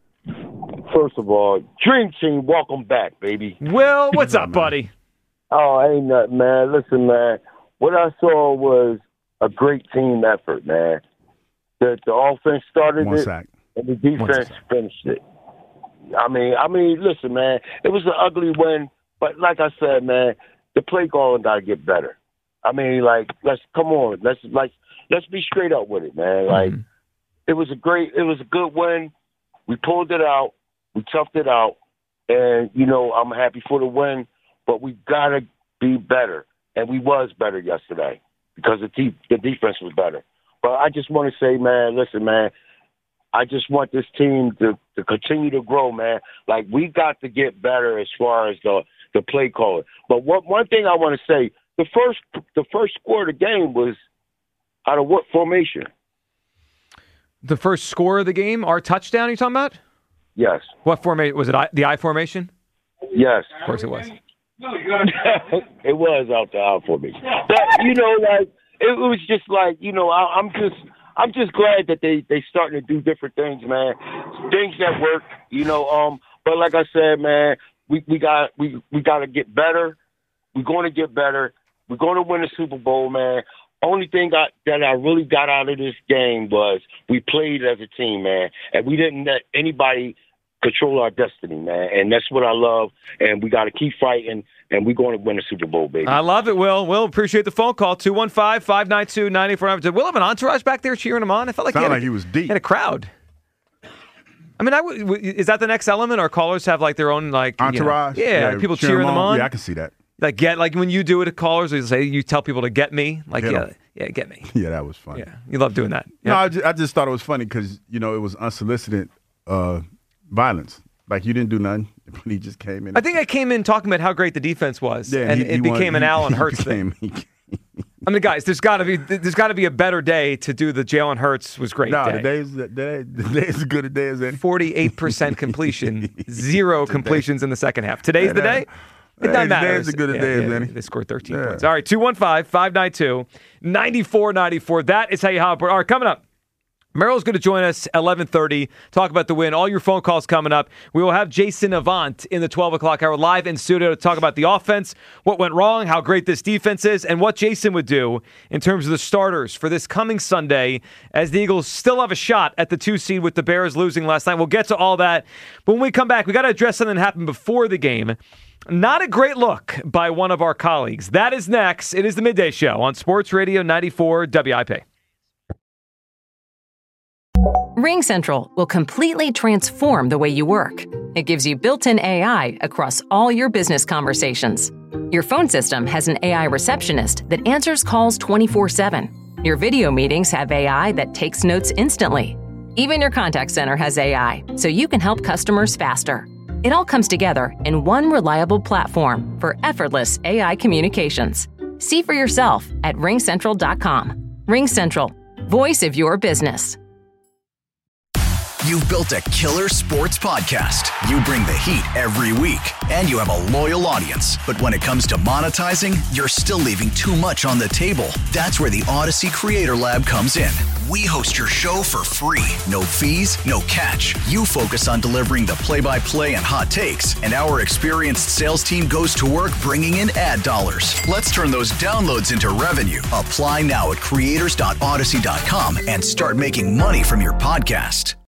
Speaker 16: First of all, Dream Team, welcome back, baby.
Speaker 4: Will, what's up, buddy?
Speaker 16: Oh, ain't nothing, man. Listen, man. What I saw was a great team effort, man. The, the offense started
Speaker 5: One
Speaker 16: it,
Speaker 5: sack.
Speaker 16: and the defense finished it. I mean, I mean, listen, man. It was an ugly win, but like I said, man, the play calling got to get better. I mean, like, let's come on, let's like, let's be straight up with it, man. Like,
Speaker 4: Mm-hmm.
Speaker 16: it was a great, it was a good win. We pulled it out, we toughed it out, and you know, I'm happy for the win. But we gotta be better, and we was better yesterday because the de- the defense was better. But I just want to say, man, listen, man. I just want this team to, to continue to grow, man. Like, we got to get better as far as the, the play calling. But one one thing I want to say, the first the first score of the game was out of what formation?
Speaker 4: The first score of the game, our touchdown. You talking about?
Speaker 16: Yes.
Speaker 4: What formation was it? I, the I formation?
Speaker 16: Yes.
Speaker 4: Of course it was.
Speaker 16: It was out the out formation. But, you know, like, it was just like, you know, I, I'm just I'm just glad that they they starting to do different things, man. Things that work, you know. Um, but like I said, man, we we got we we got to get better. We're going to get better. We're going to win the Super Bowl, man. Only thing I, that I really got out of this game was we played as a team, man, and we didn't let anybody control our destiny, man. And that's what I love. And we got to keep fighting, and we're going to win the Super Bowl, baby.
Speaker 4: I love it, Will. Will, appreciate the phone call. two one five, five nine two, nine four nine. Did Will have an entourage back there cheering him on? I felt like, he
Speaker 5: Sounded
Speaker 4: had,
Speaker 5: like
Speaker 4: a,
Speaker 5: he was deep.
Speaker 4: had a crowd. I mean, I w- w- is that the next element? Our callers have like their own like you know-
Speaker 5: Entourage?
Speaker 4: yeah, like people cheering them on.
Speaker 5: Yeah, I can see that.
Speaker 4: Like get like when you do it at callers, you say you tell people to get me. Like
Speaker 5: Get
Speaker 4: yeah,
Speaker 5: 'em.
Speaker 4: yeah, get me.
Speaker 5: Yeah, that was funny.
Speaker 4: Yeah, you love doing that.
Speaker 5: No,
Speaker 4: Yeah.
Speaker 5: I just, I just thought it was funny because, you know, it was unsolicited uh, violence. Like, you didn't do nothing. He just came in.
Speaker 4: I think I came in talking about how great the defense was,
Speaker 5: Yeah,
Speaker 4: and
Speaker 5: he-
Speaker 4: it
Speaker 5: he
Speaker 4: became
Speaker 5: wanted-
Speaker 4: an
Speaker 5: he-
Speaker 4: Allen
Speaker 5: he
Speaker 4: Hurts
Speaker 5: became-
Speaker 4: thing. I mean, guys, there's got to be there's got to be a better day to do the Jalen Hurts was great.
Speaker 5: No,
Speaker 4: day.
Speaker 5: the day's the day, the day's as good a day as any.
Speaker 4: forty-eight percent completion, zero completions in the second half. Today's the day. It doesn't
Speaker 5: Hey,
Speaker 4: matter.
Speaker 5: Dan's as good as
Speaker 4: Yeah,
Speaker 5: Dan's,
Speaker 4: yeah,
Speaker 5: Danny.
Speaker 4: They scored thirteen
Speaker 5: Yeah.
Speaker 4: points. All right, two one five, five nine two, nine four nine four. That is how you hop. All right, coming up. Merrill's going to join us at eleven thirty, talk about the win. All your phone calls coming up. We will have Jason Avant in the twelve o'clock hour live in studio to talk about the offense, what went wrong, how great this defense is, and what Jason would do in terms of the starters for this coming Sunday as the Eagles still have a shot at the two seed with the Bears losing last night. We'll get to all that. But when we come back, we got to address something that happened before the game. Not a great look by one of our colleagues. That is next. It is the Midday Show on Sports Radio ninety-four W I P.
Speaker 1: RingCentral will completely transform the way you work. It gives you built-in A I across all your business conversations. Your phone system has an A I receptionist that answers calls twenty-four seven. Your video meetings have A I that takes notes instantly. Even your contact center has A I, so you can help customers faster. It all comes together in one reliable platform for effortless A I communications. See for yourself at ring central dot com. RingCentral, voice of your business.
Speaker 2: You've built a killer sports podcast. You bring the heat every week, and you have a loyal audience. But when it comes to monetizing, you're still leaving too much on the table. That's where the Odyssey Creator Lab comes in. We host your show for free. No fees, no catch. You focus on delivering the play-by-play and hot takes, and our experienced sales team goes to work bringing in ad dollars. Let's turn those downloads into revenue. Apply now at creators dot odyssey dot com and start making money from your podcast.